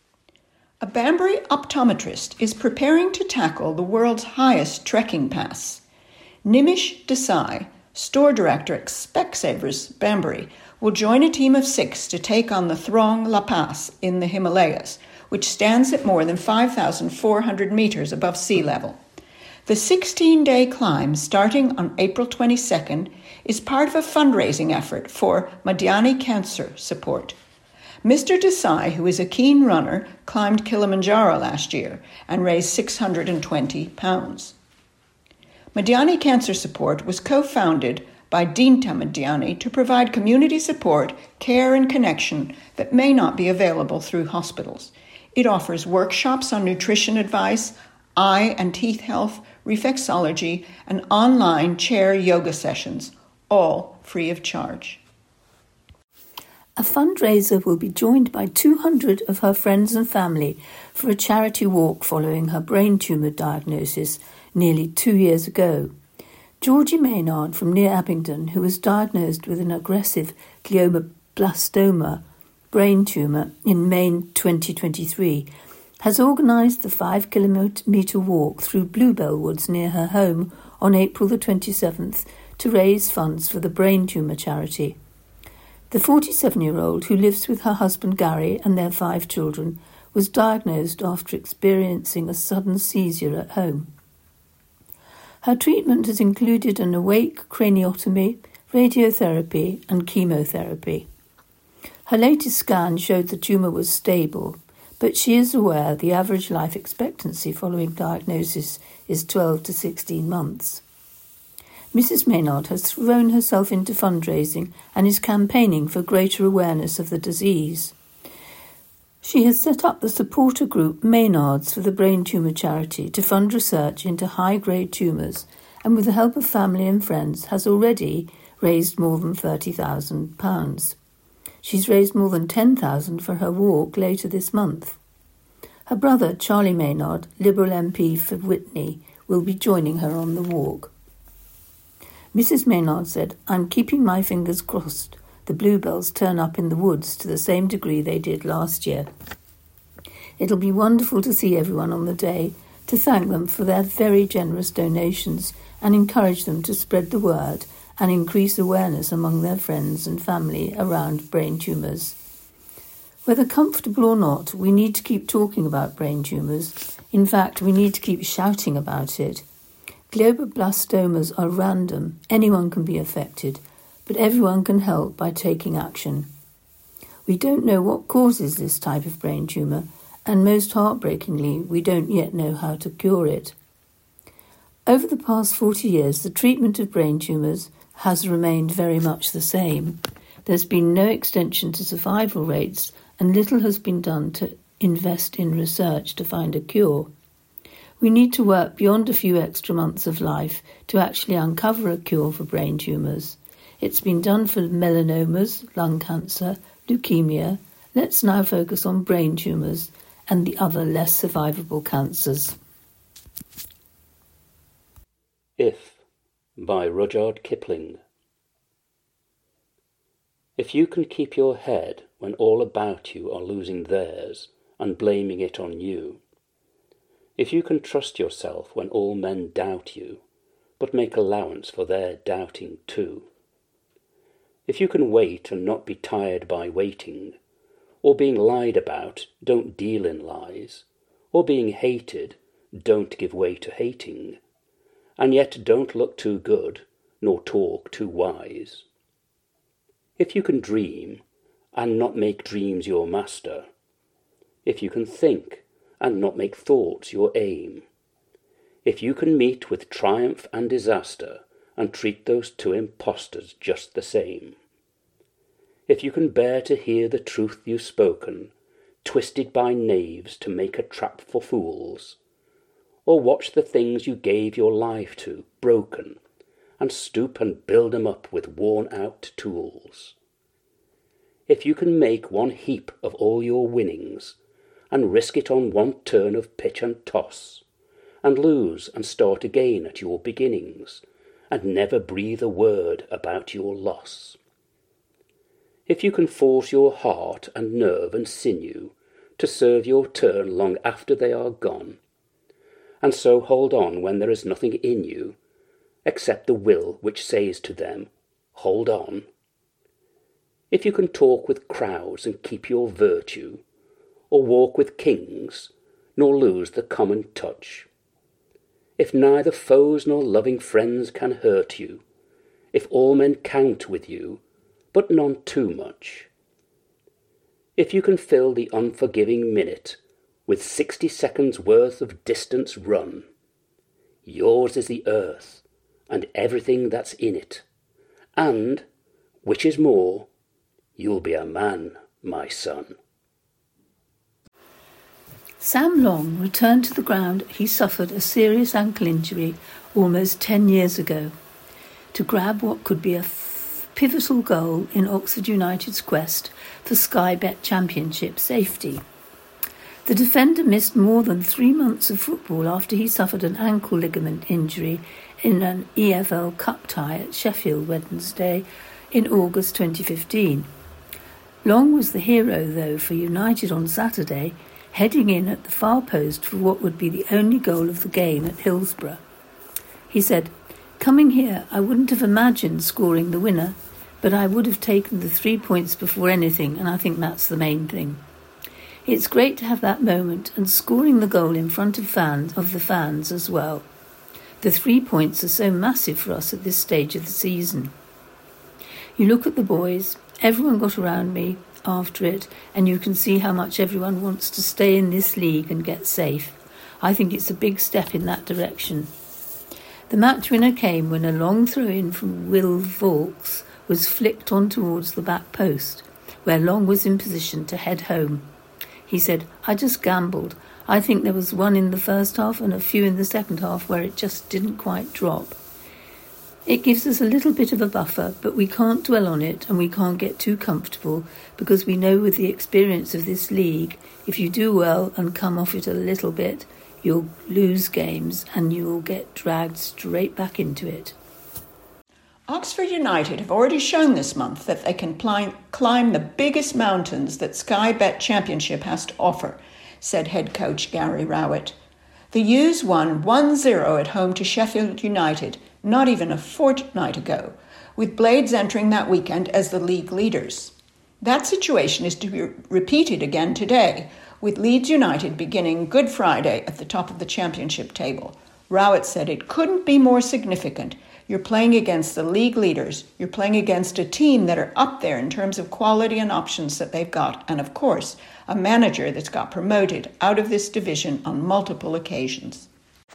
A Banbury optometrist is preparing to tackle the world's highest trekking pass. Nimish Desai, store director at Specsavers Banbury, will join a team of 6 to take on the Throng La Pass in the Himalayas, which stands at more than 5,400 meters above sea level. The 16-day climb, starting on April 22nd, is part of a fundraising effort for Madhyani Cancer Support. Mr. Desai, who is a keen runner, climbed Kilimanjaro last year and raised £620. Madhyani Cancer Support was co-founded by Deenta Madhyani to provide community support, care and connection that may not be available through hospitals. It offers workshops on nutrition advice, eye and teeth health, reflexology, and online chair yoga sessions, all free of charge. A fundraiser will be joined by 200 of her friends and family for a charity walk following her brain tumour diagnosis nearly 2 years ago. Georgie Maynard from near Abingdon, who was diagnosed with an aggressive glioblastoma brain tumour in May 2023, has organised the 5-kilometre walk through Bluebell Woods near her home on April the 27th to raise funds for the brain tumour charity. The 47-year-old, who lives with her husband Gary and their 5 children, was diagnosed after experiencing a sudden seizure at home. Her treatment has included an awake craniotomy, radiotherapy and chemotherapy. Her latest scan showed the tumour was stable, but she is aware the average life expectancy following diagnosis is 12 to 16 months. Mrs. Maynard has thrown herself into fundraising and is campaigning for greater awareness of the disease. She has set up the supporter group Maynards for the Brain Tumour Charity to fund research into high-grade tumours, and with the help of family and friends has already raised more than £30,000. She's raised more than £10,000 for her walk later this month. Her brother, Charlie Maynard, Liberal MP for Witney, will be joining her on the walk. Mrs. Maynard said, "I'm keeping my fingers crossed. The bluebells turn up in the woods to the same degree they did last year. It'll be wonderful to see everyone on the day, to thank them for their very generous donations and encourage them to spread the word and increase awareness among their friends and family around brain tumours. Whether comfortable or not, we need to keep talking about brain tumours. In fact, we need to keep shouting about it. Glioblastomas are random. Anyone can be affected, but everyone can help by taking action. We don't know what causes this type of brain tumour, and most heartbreakingly, we don't yet know how to cure it. Over the past 40 years, the treatment of brain tumours has remained very much the same. There's been no extension to survival rates, and little has been done to invest in research to find a cure. We need to work beyond a few extra months of life to actually uncover a cure for brain tumours. It's been done for melanomas, lung cancer, leukemia. Let's now focus on brain tumours and the other less survivable cancers. If, by Rudyard Kipling. If you can keep your head when all about you are losing theirs and blaming it on you, if you can trust yourself when all men doubt you, but make allowance for their doubting too, if you can wait and not be tired by waiting, or being lied about, don't deal in lies, or being hated, don't give way to hating, and yet don't look too good, nor talk too wise. If you can dream, and not make dreams your master, if you can think, and not make thoughts your aim, if you can meet with triumph and disaster, and treat those two impostors just the same, if you can bear to hear the truth you've spoken, twisted by knaves to make a trap for fools, or watch the things you gave your life to broken, and stoop and build 'em up with worn-out tools, if you can make one heap of all your winnings, and risk it on one turn of pitch and toss, and lose and start again at your beginnings, and never breathe a word about your loss, if you can force your heart and nerve and sinew to serve your turn long after they are gone, and so hold on when there is nothing in you, except the will which says to them, hold on, if you can talk with crowds and keep your virtue, or walk with kings, nor lose the common touch, if neither foes nor loving friends can hurt you, if all men count with you, but none too much, if you can fill the unforgiving minute with 60 seconds worth of distance run, yours is the earth and everything that's in it, and, which is more, you'll be a man, my son. Sam Long returned to the ground he suffered a serious ankle injury almost 10 years ago to grab what could be a pivotal goal in Oxford United's quest for Sky Bet Championship safety. The defender missed more than 3 months of football after he suffered an ankle ligament injury in an EFL Cup tie at Sheffield Wednesday in August 2015. Long was the hero, though, for United on Saturday, heading in at the far post for what would be the only goal of the game at Hillsborough. He said, "Coming here, I wouldn't have imagined scoring the winner, but I would have taken the 3 points before anything, and I think that's the main thing. It's great to have that moment and scoring the goal in front of the fans as well. The 3 points are so massive for us at this stage of the season. You look at the boys, everyone got around me after it, and you can see how much everyone wants to stay in this league and get safe. I think it's a big step in that direction. The match winner came when a long throw-in from Will Vaux was flicked on towards the back post, where Long was in position to head home. He said, "I just gambled. I think there was one in the first half and a few in the second half where it just didn't quite drop. It gives us a little bit of a buffer, but we can't dwell on it and we can't get too comfortable because we know with the experience of this league, if you do well and come off it a little bit, you'll lose games and you'll get dragged straight back into it." Oxford United have already shown this month that they can climb the biggest mountains that Sky Bet Championship has to offer, said head coach Gary Rowett. The U's won 1-0 at home to Sheffield United not even a fortnight ago, with Blades entering that weekend as the league leaders. That situation is to be repeated again today, with Leeds United beginning Good Friday at the top of the championship table. Rowett said it couldn't be more significant. You're playing against the league leaders. You're playing against a team that are up there in terms of quality and options that they've got. And of course, a manager that's got promoted out of this division on multiple occasions.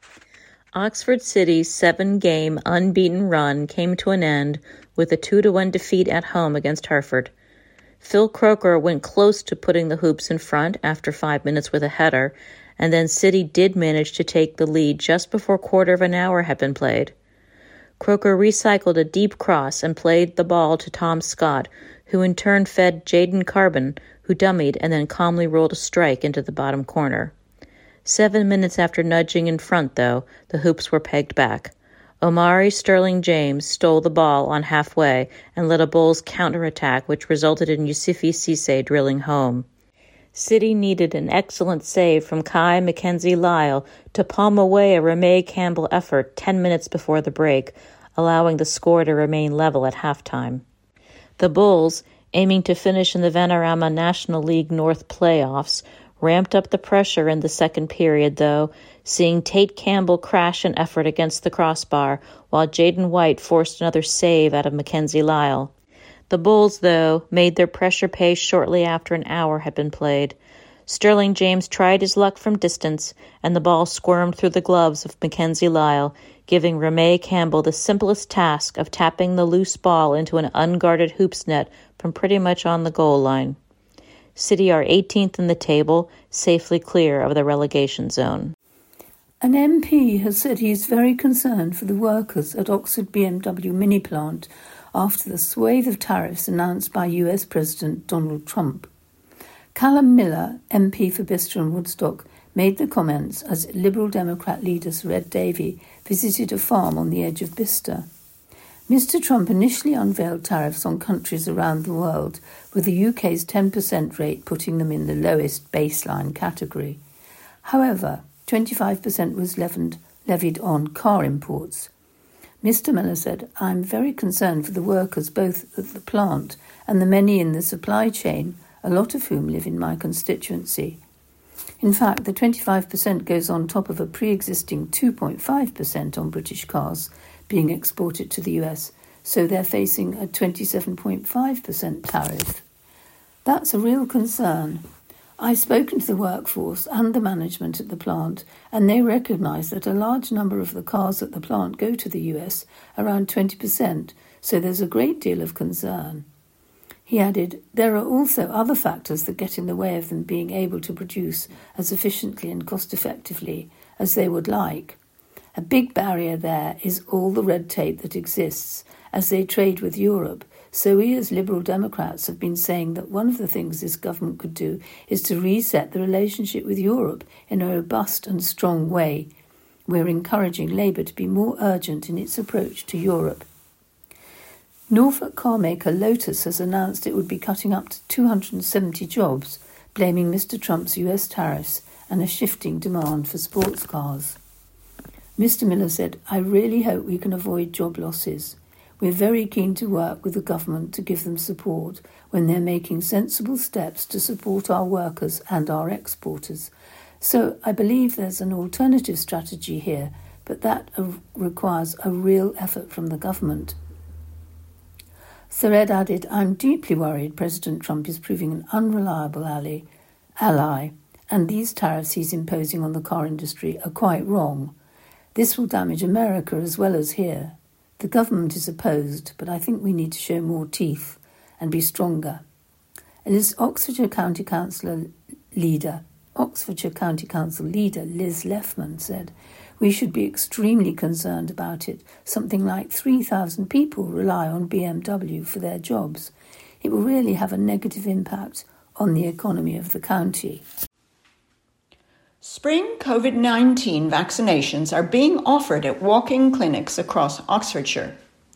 Oxford City's 7-game unbeaten run came to an end with a 2-1 defeat at home against Hereford. Phil Croker went close to putting the Hoops in front after 5 minutes with a header, and then City did manage to take the lead just before a quarter of an hour had been played. Croker recycled a deep cross and played the ball to Tom Scott, who in turn fed Jaden Carbon, who dummied and then calmly rolled a strike into the bottom corner. 7 minutes after nudging in front, though, the Hoops were pegged back. Omari Sterling James stole the ball on halfway and led a Bulls counterattack, which resulted in Yusufi Cisse drilling home. City needed an excellent save from Kai Mackenzie-Lyle to palm away a Ramey Campbell effort 10 minutes before the break, allowing the score to remain level at halftime. The Bulls, aiming to finish in the Vanarama National League North playoffs, ramped up the pressure in the second period, though, seeing Tate Campbell crash an effort against the crossbar, while Jaden White forced another save out of Mackenzie-Lyle. The Bulls, though, made their pressure pay shortly after an hour had been played. Sterling James tried his luck from distance, and the ball squirmed through the gloves of Mackenzie-Lyle, giving Ramey Campbell the simplest task of tapping the loose ball into an unguarded Hoops net from pretty much on the goal line. City are 18th in the table, safely clear of the relegation zone. An MP has said he is very concerned for the workers at Oxford BMW mini plant after the swathe of tariffs announced by US President Donald Trump. Callum Miller, MP for Bicester and Woodstock, made the comments as Liberal Democrat leader Sir Ed Davey visited a farm on the edge of Bicester. Mr. Trump initially unveiled tariffs on countries around the world, with the UK's 10% rate putting them in the lowest baseline category. However, 25% was levied on car imports. Mr. Miller said, "I'm very concerned for the workers both at the plant and the many in the supply chain, a lot of whom live in my constituency." In fact, the 25% goes on top of a pre-existing 2.5% on British cars being exported to the US, so they're facing a 27.5% tariff. That's a real concern. I've spoken to the workforce and the management at the plant, and they recognise that a large number of the cars at the plant go to the US, around 20%, so there's a great deal of concern. He added, "There are also other factors that get in the way of them being able to produce as efficiently and cost-effectively as they would like. A big barrier there is all the red tape that exists as they trade with Europe, so we as Liberal Democrats have been saying that one of the things this government could do is to reset the relationship with Europe in a robust and strong way. We're encouraging Labour to be more urgent in its approach to Europe." Norfolk carmaker Lotus has announced it would be cutting up to 270 jobs, blaming Mr. Trump's US tariffs and a shifting demand for sports cars. Mr. Miller said, "I really hope we can avoid job losses. We're very keen to work with the government to give them support when they're making sensible steps to support our workers and our exporters. So I believe there's an alternative strategy here, but that requires a real effort from the government." Sir Ed added, "I'm deeply worried President Trump is proving an unreliable ally, and these tariffs he's imposing on the car industry are quite wrong. This will damage America as well as here. The government is opposed, but I think we need to show more teeth and be stronger. And as Oxfordshire County Council leader Liz Leffman said, we should be extremely concerned about it. Something like 3,000 people rely on BMW for their jobs. It will really have a negative impact on the economy of the county. Spring COVID-19 vaccinations are being offered at walk-in clinics across Oxfordshire.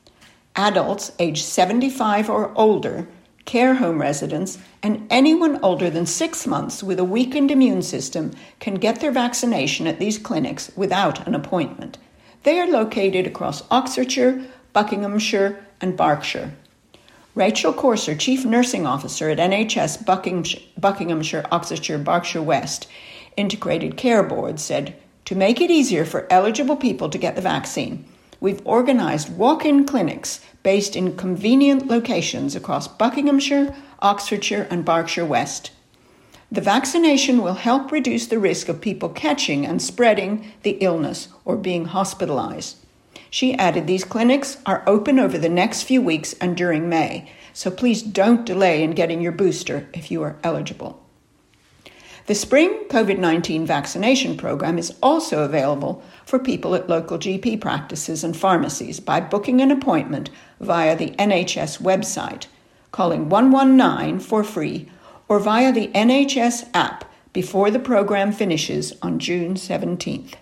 Adults aged 75 or older, care home residents, and anyone older than 6 months with a weakened immune system can get their vaccination at these clinics without an appointment. They are located across Oxfordshire, Buckinghamshire, and Berkshire. Rachel Corser, Chief Nursing Officer at NHS Buckinghamshire, Oxfordshire, Berkshire West Integrated Care Board, said, to make it easier for eligible people to get the vaccine, we've organised walk-in clinics based in convenient locations across Buckinghamshire, Oxfordshire and Berkshire West. The vaccination will help reduce the risk of people catching and spreading the illness or being hospitalised. She added these clinics are open over the next few weeks and during May, so please don't delay in getting your booster if you are eligible. The spring COVID-19 vaccination program is also available for people at local GP practices and pharmacies by booking an appointment via the NHS website, calling 119 for free, or via the NHS app before the program finishes on June 17th.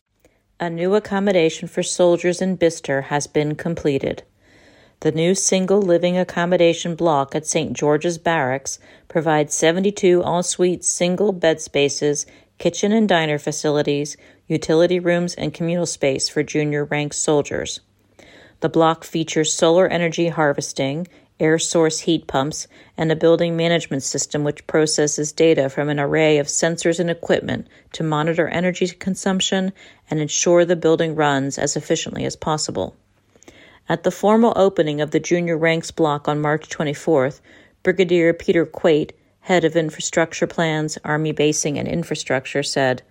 A new accommodation for soldiers in Bicester has been completed. The new single living accommodation block at St. George's Barracks provides 72 en-suite single bed spaces, kitchen and diner facilities, utility rooms, and communal space for junior rank soldiers. The block features solar energy harvesting, air source heat pumps, and a building management system which processes data from an array of sensors and equipment to monitor energy consumption and ensure the building runs as efficiently as possible. At the formal opening of the Junior Ranks block on March 24th, Brigadier Peter Quate, head of Infrastructure Plans, Army Basing and Infrastructure, said,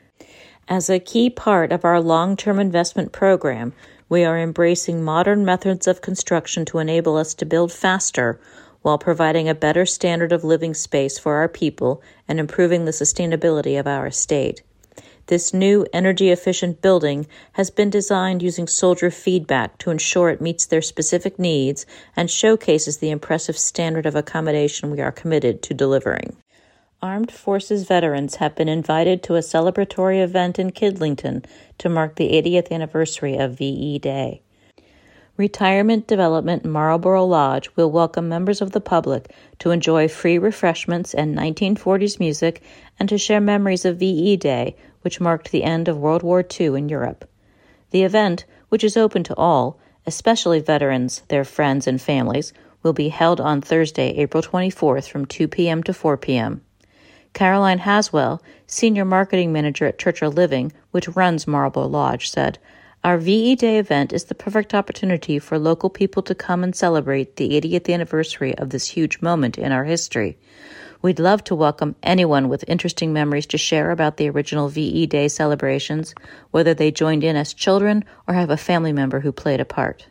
as a key part of our long-term investment program, we are embracing modern methods of construction to enable us to build faster while providing a better standard of living space for our people and improving the sustainability of our estate. This new energy-efficient building has been designed using soldier feedback to ensure it meets their specific needs and showcases the impressive standard of accommodation we are committed to delivering. Armed Forces veterans have been invited to a celebratory event in Kidlington to mark the 80th anniversary of VE Day. Retirement Development Marlborough Lodge will welcome members of the public to enjoy free refreshments and 1940s music and to share memories of VE Day, which marked the end of World War II in Europe. The event, which is open to all, especially veterans, their friends, and families, will be held on Thursday, April 24th from 2 p.m. to 4 p.m. Caroline Haswell, Senior Marketing Manager at Churchill Living, which runs Marlborough Lodge, said, our VE Day event is the perfect opportunity for local people to come and celebrate the 80th anniversary of this huge moment in our history. We'd love to welcome anyone with interesting memories to share about the original VE Day celebrations, whether they joined in as children or have a family member who played a part.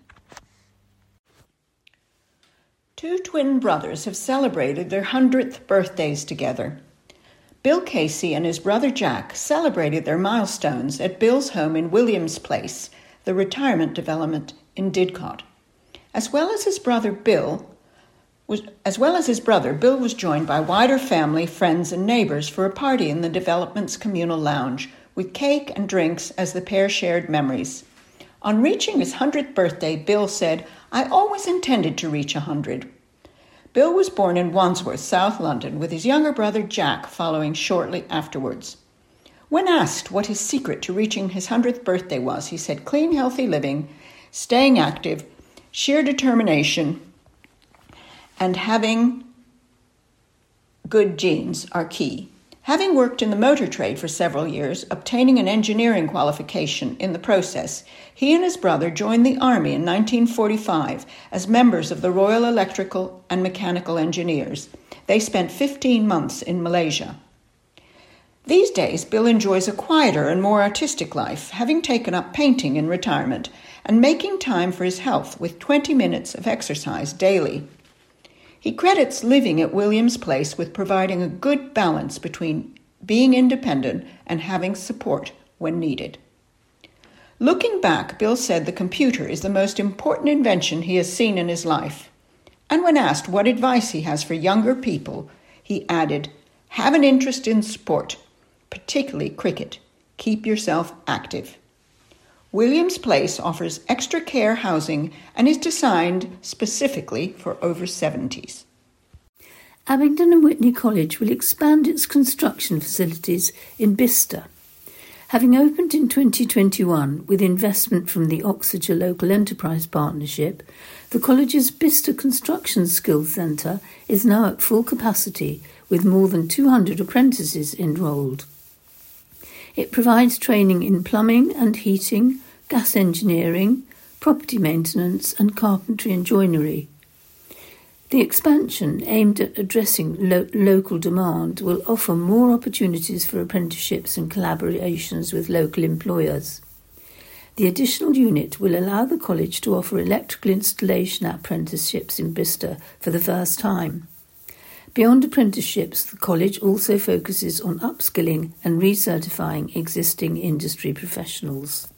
Two twin brothers have celebrated their 100th birthdays together. Bill Casey and his brother Jack celebrated their milestones at Bill's home in Williams Place, the retirement development in Didcot. As well as his brother, Bill was joined by wider family, friends, and neighbours for a party in the development's communal lounge, with cake and drinks as the pair shared memories. On reaching his 100th birthday, Bill said, I always intended to reach 100. Bill was born in Wandsworth, South London, with his younger brother Jack following shortly afterwards. When asked what his secret to reaching his 100th birthday was, he said clean, healthy living, staying active, sheer determination, and having good genes are key. Having worked in the motor trade for several years, obtaining an engineering qualification in the process, he and his brother joined the Army in 1945 as members of the Royal Electrical and Mechanical Engineers. They spent 15 months in Malaysia. These days, Bill enjoys a quieter and more artistic life, having taken up painting in retirement and making time for his health with 20 minutes of exercise daily. He credits living at Williams Place with providing a good balance between being independent and having support when needed. Looking back, Bill said the computer is the most important invention he has seen in his life. And when asked what advice he has for younger people, he added, "Have an interest in sport, particularly cricket. Keep yourself active." Williams Place offers extra care housing and is designed specifically for over 70s. Abingdon and Whitney College will expand its construction facilities in Bicester. Having opened in 2021 with investment from the Oxfordshire Local Enterprise Partnership, the college's Bicester Construction Skills Centre is now at full capacity with more than 200 apprentices enrolled. It provides training in plumbing and heating, gas engineering, property maintenance and carpentry and joinery. The expansion, aimed at addressing local demand, will offer more opportunities for apprenticeships and collaborations with local employers. The additional unit will allow the college to offer electrical installation apprenticeships in Bicester for the first time. Beyond apprenticeships, the college also focuses on upskilling and recertifying existing industry professionals.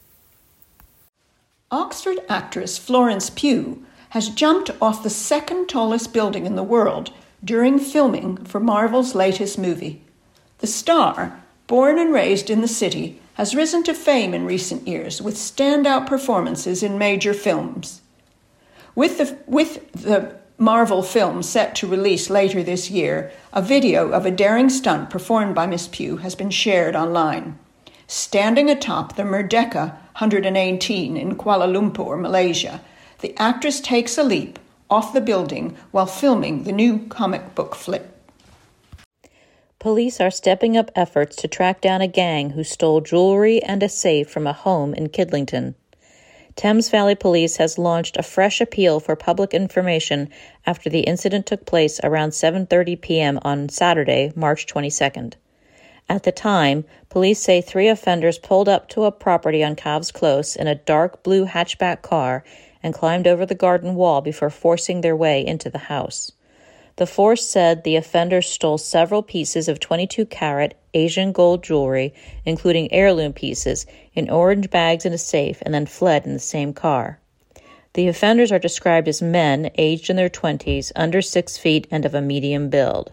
Oxford actress Florence Pugh has jumped off the second tallest building in the world during filming for Marvel's latest movie. The star, born and raised in the city, has risen to fame in recent years with standout performances in major films. With the Marvel film set to release later this year, a video of a daring stunt performed by Miss Pugh has been shared online. Standing atop the Merdeka 118 in Kuala Lumpur, Malaysia, the actress takes a leap off the building while filming the new comic book flip. Police are stepping up efforts to track down a gang who stole jewelry and a safe from a home in Kidlington. Thames Valley Police has launched a fresh appeal for public information after the incident took place around 7:30 p.m. on Saturday, March 22nd. At the time, police say 3 offenders pulled up to a property on Calves Close in a dark blue hatchback car and climbed over the garden wall before forcing their way into the house. The force said the offenders stole several pieces of 22-carat Asian gold jewelry, including heirloom pieces, in orange bags in a safe, and then fled in the same car. The offenders are described as men aged in their 20s, under 6 feet, and of a medium build.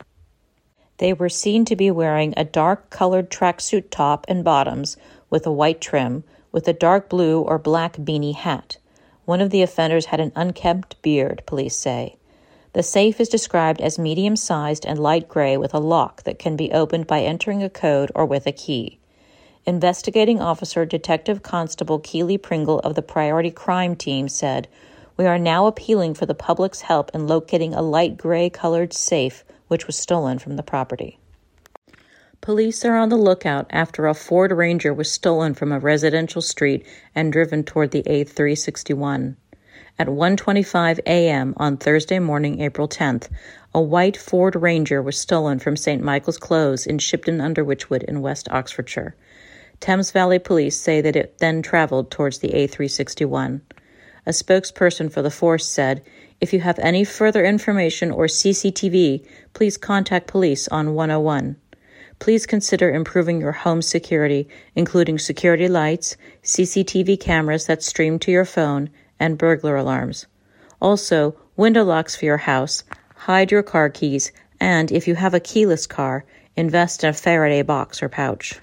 They were seen to be wearing a dark-colored tracksuit top and bottoms with a white trim, with a dark blue or black beanie hat. One of the offenders had an unkempt beard, police say. The safe is described as medium-sized and light gray with a lock that can be opened by entering a code or with a key. Investigating Officer Detective Constable Keely Pringle of the Priority Crime Team said, "We are now appealing for the public's help in locating a light gray-colored safe which was stolen from the property." Police are on the lookout after a Ford Ranger was stolen from a residential street and driven toward the A361. At 1:25 a.m. on Thursday morning, April 10th, a white Ford Ranger was stolen from St. Michael's Close in Shipton-under-Wychwood in West Oxfordshire. Thames Valley Police say that it then traveled towards the A361. A spokesperson for the force said, "If you have any further information or CCTV, please contact police on 101. Please consider improving your home security, including security lights, CCTV cameras that stream to your phone, and burglar alarms. Also, window locks for your house, hide your car keys, and if you have a keyless car, invest in a Faraday box or pouch."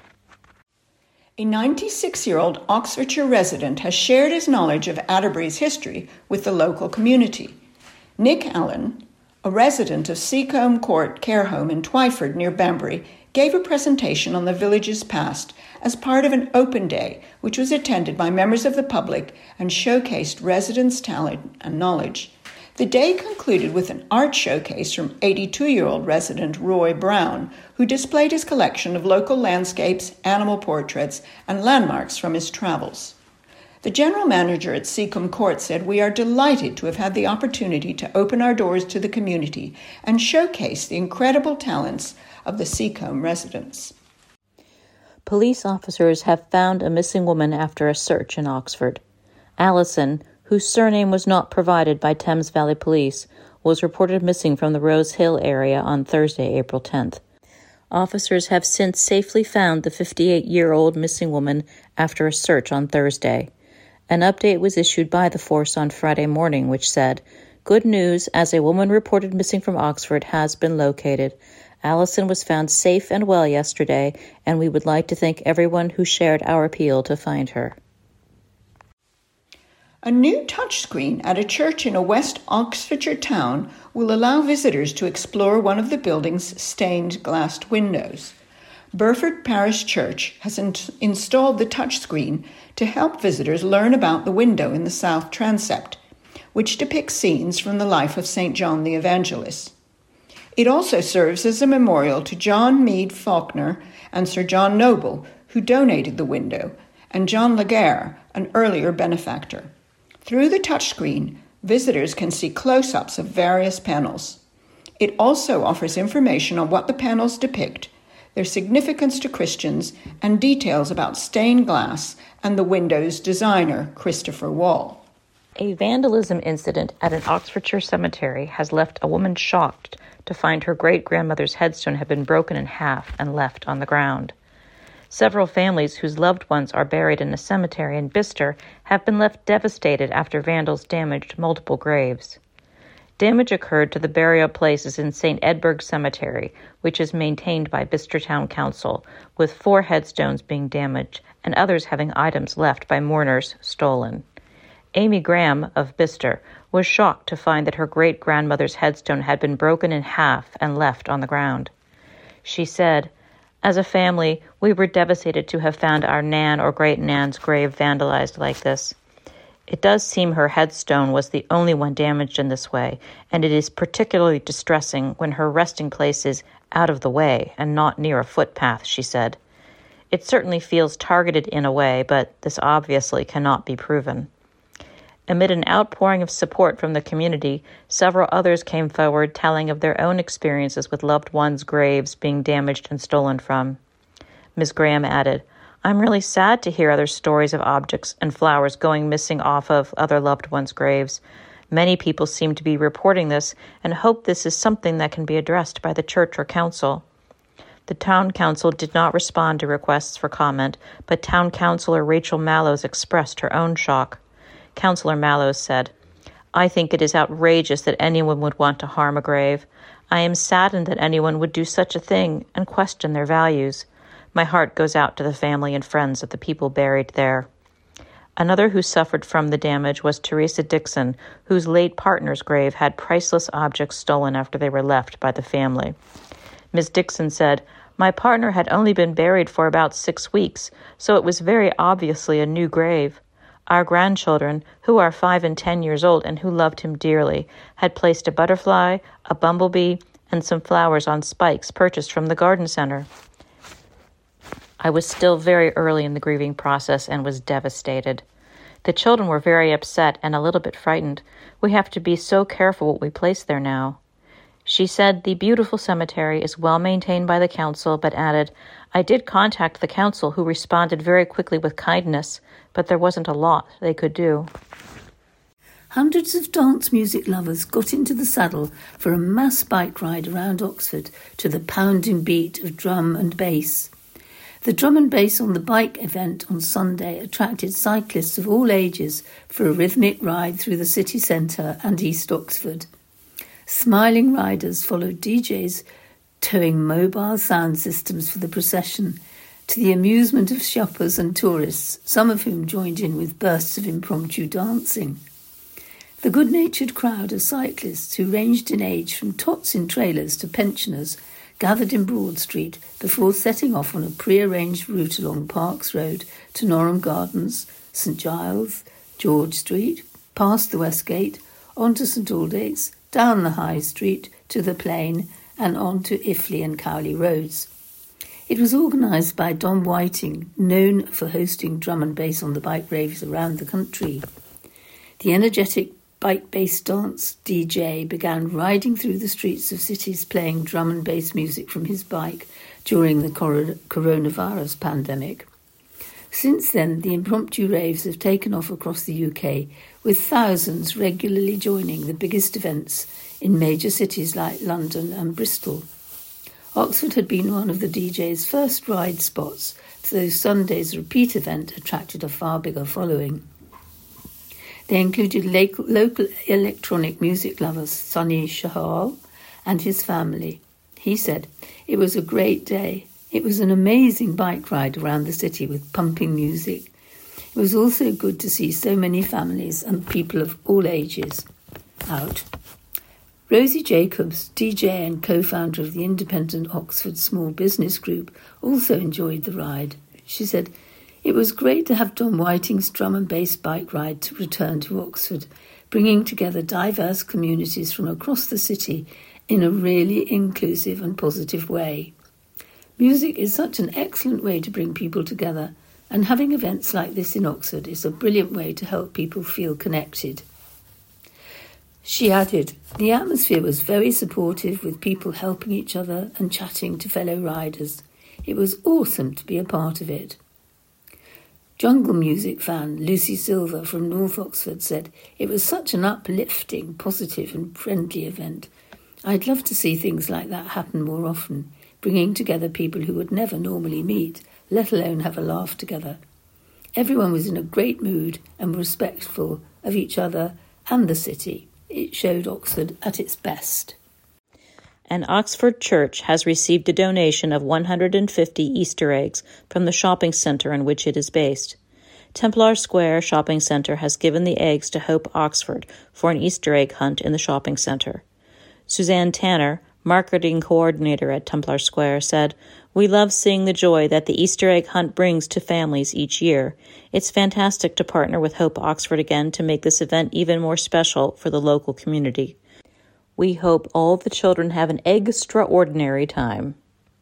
A 96-year-old Oxfordshire resident has shared his knowledge of Atterbury's history with the local community. Nick Allen, a resident of Seacombe Court Care Home in Twyford near Banbury, gave a presentation on the village's past as part of an open day, which was attended by members of the public and showcased residents' talent and knowledge. The day concluded with an art showcase from 82-year-old resident Roy Brown, who displayed his collection of local landscapes, animal portraits, and landmarks from his travels. The general manager at Seacombe Court said, "We are delighted to have had the opportunity to open our doors to the community and showcase the incredible talents of the Seacombe residents." Police officers have found a missing woman after a search in Oxford. Alison, whose surname was not provided by Thames Valley Police, was reported missing from the Rose Hill area on Thursday, April 10th. Officers have since safely found the 58-year-old missing woman after a search on Thursday. An update was issued by the force on Friday morning, which said, "Good news, as a woman reported missing from Oxford has been located. Alison was found safe and well yesterday, and we would like to thank everyone who shared our appeal to find her." A new touchscreen at a church in a West Oxfordshire town will allow visitors to explore one of the building's stained glass windows. Burford Parish Church has installed the touchscreen to help visitors learn about the window in the south transept, which depicts scenes from the life of St. John the Evangelist. It also serves as a memorial to John Meade Faulkner and Sir John Noble, who donated the window, and John Laguerre, an earlier benefactor. Through the touchscreen, visitors can see close-ups of various panels. It also offers information on what the panels depict, their significance to Christians, and details about stained glass and the window's designer, Christopher Wall. A vandalism incident at an Oxfordshire cemetery has left a woman shocked to find her great-grandmother's headstone had been broken in half and left on the ground. Several families whose loved ones are buried in a cemetery in Bicester have been left devastated after vandals damaged multiple graves. Damage occurred to the burial places in St. Edburgh Cemetery, which is maintained by Bicester Town Council, with 4 headstones being damaged and others having items left by mourners stolen. Amy Graham of Bicester was shocked to find that her great-grandmother's headstone had been broken in half and left on the ground. She said, "As a family, we were devastated to have found our Nan or great-Nan's grave vandalized like this. It does seem her headstone was the only one damaged in this way, and it is particularly distressing when her resting place is out of the way and not near a footpath," she said. "It certainly feels targeted in a way, but this obviously cannot be proven." Amid an outpouring of support from the community, several others came forward telling of their own experiences with loved ones' graves being damaged and stolen from. Ms. Graham added, "I'm really sad to hear other stories of objects and flowers going missing off of other loved ones' graves. Many people seem to be reporting this and hope this is something that can be addressed by the church or council." The town council did not respond to requests for comment, but town councillor Rachel Mallows expressed her own shock. Councillor Mallows said, "I think it is outrageous that anyone would want to harm a grave. I am saddened that anyone would do such a thing and question their values. My heart goes out to the family and friends of the people buried there." Another who suffered from the damage was Teresa Dixon, whose late partner's grave had priceless objects stolen after they were left by the family. Ms. Dixon said, "My partner had only been buried for about 6 weeks, so it was very obviously a new grave. Our grandchildren, who are 5 and 10 years old and who loved him dearly, had placed a butterfly, a bumblebee, and some flowers on spikes purchased from the garden center. I was still very early in the grieving process and was devastated. The children were very upset and a little bit frightened. We have to be so careful what we place there now." She said the beautiful cemetery is well maintained by the council, but added, "I did contact the council, who responded very quickly with kindness, but there wasn't a lot they could do." Hundreds of dance music lovers got into the saddle for a mass bike ride around Oxford to the pounding beat of drum and bass. The drum and bass on the bike event on Sunday attracted cyclists of all ages for a rhythmic ride through the city centre and East Oxford. Smiling riders followed DJs towing mobile sound systems for the procession, to the amusement of shoppers and tourists, some of whom joined in with bursts of impromptu dancing. The good-natured crowd of cyclists who ranged in age from tots in trailers to pensioners gathered in Broad Street before setting off on a pre-arranged route along Parks Road to Norham Gardens, St Giles, George Street, past the West Gate, on to St Aldate's, down the High Street to the Plain and on to Iffley and Cowley Roads. It was organised by Dom Whiting, known for hosting drum and bass on the bike raves around the country. The energetic bike-based dance DJ began riding through the streets of cities playing drum and bass music from his bike during the coronavirus pandemic. Since then, the impromptu raves have taken off across the UK, with thousands regularly joining the biggest events in major cities like London and Bristol. Oxford had been one of the DJ's first ride spots, though Sunday's repeat event attracted a far bigger following. They included local electronic music lover Sunny Shahal and his family. He said, "It was a great day. It was an amazing bike ride around the city with pumping music. It was also good to see so many families and people of all ages out." Rosie Jacobs, DJ and co-founder of the independent Oxford Small Business Group, also enjoyed the ride. She said, "It was great to have Don Whiting's drum and bass bike ride to return to Oxford, bringing together diverse communities from across the city in a really inclusive and positive way. Music is such an excellent way to bring people together, and having events like this in Oxford is a brilliant way to help people feel connected." She added, "The atmosphere was very supportive, with people helping each other and chatting to fellow riders. It was awesome to be a part of it." Jungle music fan Lucy Silver from North Oxford said, "It was such an uplifting, positive and friendly event. I'd love to see things like that happen more often, bringing together people who would never normally meet, let alone have a laugh together. Everyone was in a great mood and respectful of each other and the city. It showed Oxford at its best." An Oxford church has received a donation of 150 Easter eggs from the shopping centre in which it is based. Templar Square Shopping Centre has given the eggs to Hope Oxford for an Easter egg hunt in the shopping centre. Suzanne Tanner, marketing coordinator at Templar Square, said, "We love seeing the joy that the Easter egg hunt brings to families each year. It's fantastic to partner with Hope Oxford again to make this event even more special for the local community. We hope all the children have an extraordinary time."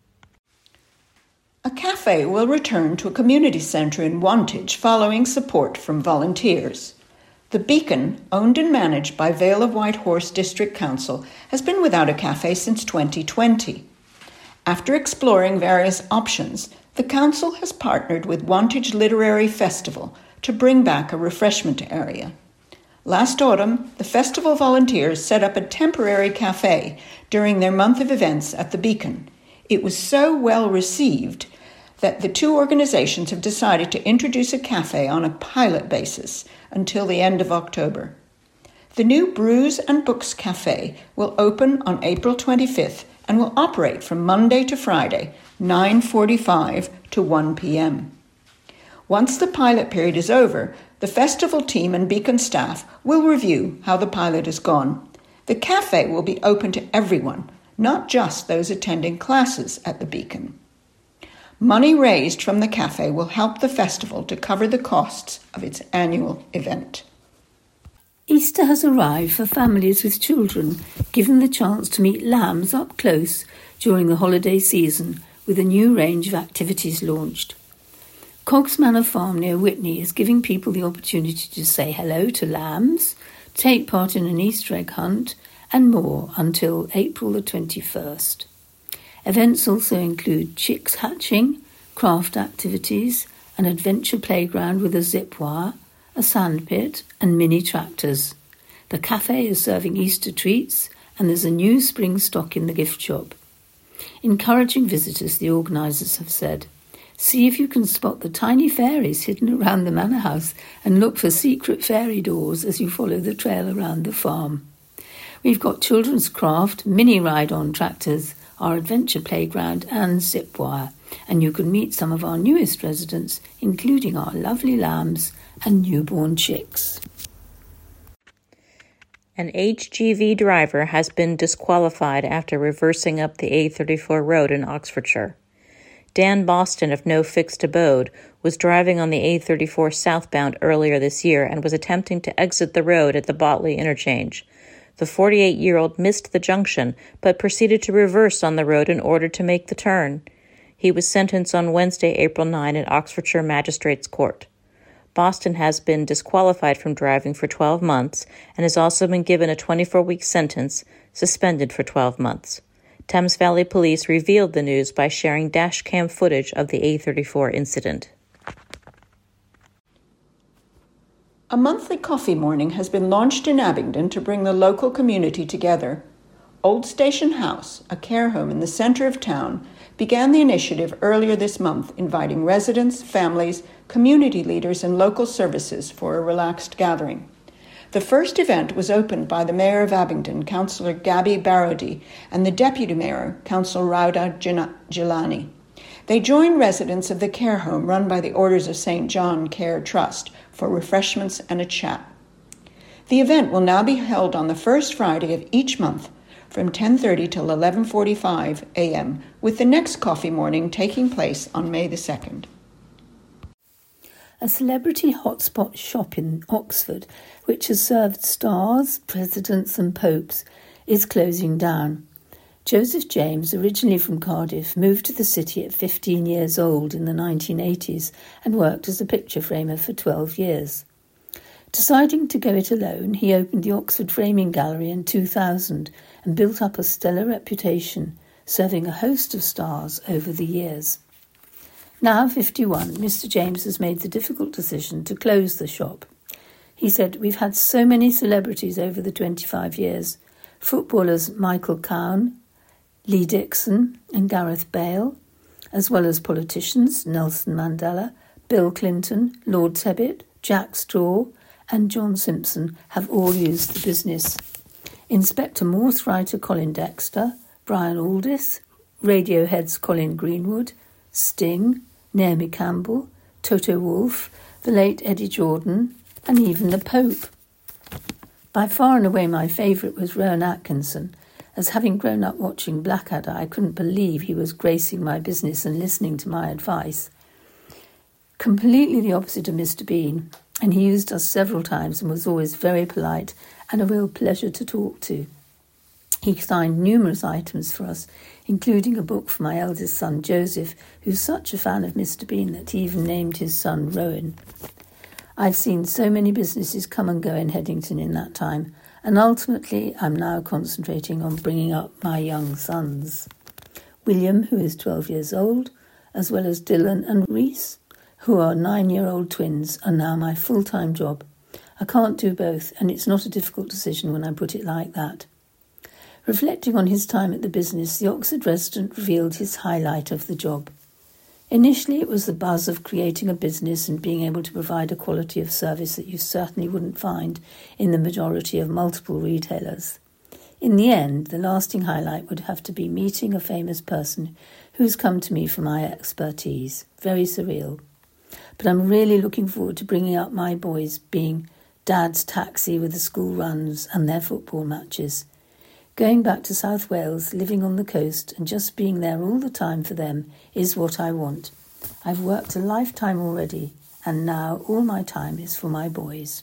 A cafe will return to a community centre in Wantage following support from volunteers. The Beacon, owned and managed by Vale of White Horse District Council, has been without a cafe since 2020. After exploring various options, the council has partnered with Wantage Literary Festival to bring back a refreshment area. Last autumn, the festival volunteers set up a temporary cafe during their month of events at the Beacon. It was so well received that the two organizations have decided to introduce a cafe on a pilot basis until the end of October. The new Brews and Books Cafe will open on April 25th and will operate from Monday to Friday, 9:45 to 1 p.m. Once the pilot period is over, the festival team and Beacon staff will review how the pilot has gone. The cafe will be open to everyone, not just those attending classes at the Beacon. Money raised from the cafe will help the festival to cover the costs of its annual event. Easter has arrived for families with children, given the chance to meet lambs up close during the holiday season with a new range of activities launched. Cogs Manor Farm near Witney is giving people the opportunity to say hello to lambs, take part in an Easter egg hunt, and more until April the 21st. Events also include chicks hatching, craft activities, an adventure playground with a zip wire, a sandpit, and mini tractors. The cafe is serving Easter treats, and there's a new spring stock in the gift shop. Encouraging visitors, the organisers have said, "See if you can spot the tiny fairies hidden around the manor house and look for secret fairy doors as you follow the trail around the farm." We've got children's craft, mini ride-on tractors, our adventure playground and zip wire, and you can meet some of our newest residents, including our lovely lambs and newborn chicks. An HGV driver has been disqualified after reversing up the A34 road in Oxfordshire. Dan Boston of No Fixed Abode was driving on the A34 southbound earlier this year and was attempting to exit the road at the Botley interchange. The 48-year-old missed the junction, but proceeded to reverse on the road in order to make the turn. He was sentenced on Wednesday, April 9, at Oxfordshire Magistrates' Court. Boston has been disqualified from driving for 12 months and has also been given a 24-week sentence, suspended for 12 months. Thames Valley Police revealed the news by sharing dashcam footage of the A34 incident. A monthly coffee morning has been launched in Abingdon to bring the local community together. Old Station House, a care home in the center of town, began the initiative earlier this month, inviting residents, families, community leaders, and local services for a relaxed gathering. The first event was opened by the Mayor of Abingdon, Councillor Gabby Barodi, and the Deputy Mayor, Councillor Rauda Gilani. They joined residents of the care home run by the Orders of St. John Care Trust for refreshments and a chat. The event will now be held on the first Friday of each month from 10:30 till 11:45 a.m., with the next coffee morning taking place on May the 2nd. A celebrity hotspot shop in Oxford, which has served stars, presidents and popes, is closing down. Joseph James, originally from Cardiff, moved to the city at 15 years old in the 1980s and worked as a picture framer for 12 years. Deciding to go it alone, he opened the Oxford Framing Gallery in 2000 and built up a stellar reputation, serving a host of stars over the years. Now 51, Mr. James has made the difficult decision to close the shop. He said, "We've had so many celebrities over the 25 years. Footballers Michael Cowan, Lee Dixon and Gareth Bale, as well as politicians Nelson Mandela, Bill Clinton, Lord Tebbit, Jack Straw and John Simpson have all used the business. Inspector Morse writer Colin Dexter, Brian Aldiss, Radiohead's Colin Greenwood, Sting, Naomi Campbell, Toto Wolff, the late Eddie Jordan, and even the Pope. By far and away my favourite was Rowan Atkinson, as having grown up watching Blackadder, I couldn't believe he was gracing my business and listening to my advice. Completely the opposite of Mr. Bean, and he used us several times and was always very polite and a real pleasure to talk to. He signed numerous items for us, including a book for my eldest son, Joseph, who's such a fan of Mr. Bean that he even named his son Rowan. I've seen so many businesses come and go in Headington in that time, and ultimately I'm now concentrating on bringing up my young sons. William, who is 12 years old, as well as Dylan and Reese, who are 9-year-old twins, are now my full-time job. I can't do both, and it's not a difficult decision when I put it like that. Reflecting on his time at the business, the Oxford resident revealed his highlight of the job. Initially, it was the buzz of creating a business and being able to provide a quality of service that you certainly wouldn't find in the majority of multiple retailers. In the end, the lasting highlight would have to be meeting a famous person who's come to me for my expertise. Very surreal. But I'm really looking forward to bringing up my boys, being Dad's taxi with the school runs and their football matches. Going back to South Wales, living on the coast and just being there all the time for them is what I want. I've worked a lifetime already, and now all my time is for my boys.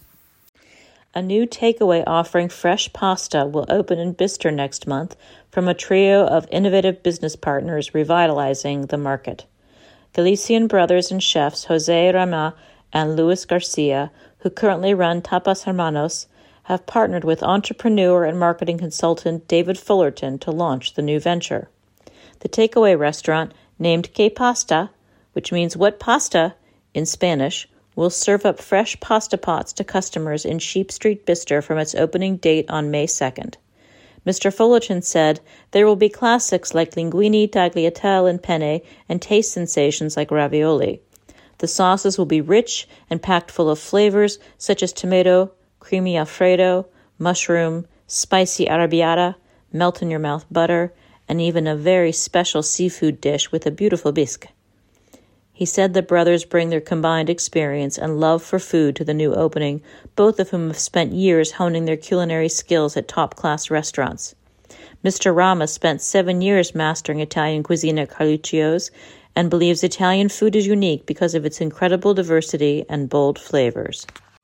A new takeaway offering fresh pasta will open in Bicester next month from a trio of innovative business partners revitalizing the market. Galician brothers and chefs Jose Rama and Luis Garcia, who currently run Tapas Hermanos, have partnered with entrepreneur and marketing consultant David Fullerton to launch the new venture. The takeaway restaurant, named Que Pasta, which means what pasta in Spanish, will serve up fresh pasta pots to customers in Sheep Street, Bicester from its opening date on May 2nd. Mr. Fullerton said there will be classics like linguine, tagliatelle, and penne, and taste sensations like ravioli. The sauces will be rich and packed full of flavors such as tomato, creamy Alfredo, mushroom, spicy arrabbiata, melt-in-your-mouth butter, and even a very special seafood dish with a beautiful bisque. He said the brothers bring their combined experience and love for food to the new opening, both of whom have spent years honing their culinary skills at top-class restaurants. Mr. Rama spent 7 years mastering Italian cuisine at Carluccio's and believes Italian food is unique because of its incredible diversity and bold flavors.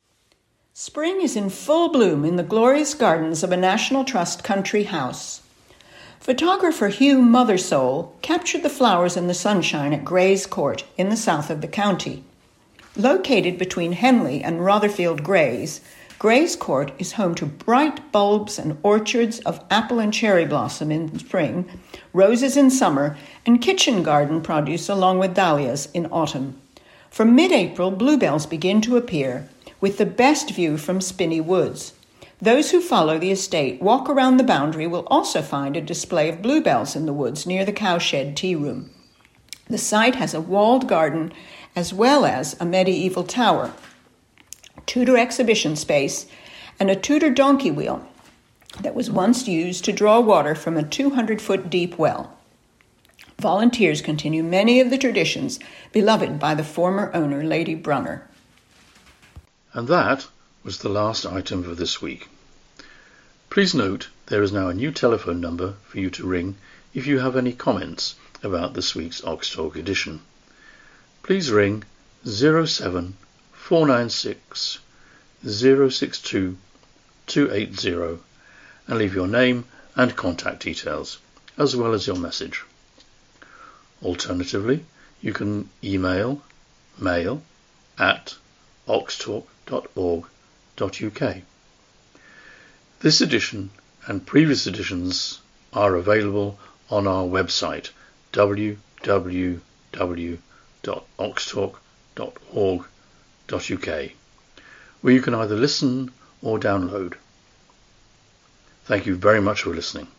Spring is in full bloom in the glorious gardens of a National Trust country house. Photographer Hugh Mothersole captured the flowers in the sunshine at Gray's Court in the south of the county. Located between Henley and Rotherfield Grays, Grays Court is home to bright bulbs and orchards of apple and cherry blossom in spring, roses in summer, and kitchen garden produce along with dahlias in autumn. From mid-April, bluebells begin to appear, with the best view from Spinney Woods. Those who follow the estate walk around the boundary will also find a display of bluebells in the woods near the cowshed tea room. The site has a walled garden as well as a medieval tower, Tudor exhibition space, and a Tudor donkey wheel that was once used to draw water from a 200-foot deep well. Volunteers continue many of the traditions beloved by the former owner, Lady Brunner. And that was the last item for this week. Please note there is now a new telephone number for you to ring if you have any comments about this week's Oxtalk edition. Please ring 07496 062 280 and leave your name and contact details, as well as your message. Alternatively, you can email mail@oxtalk.org.uk. This edition and previous editions are available on our website www.oxtalk.org.uk, where you can either listen or download. Thank you very much for listening.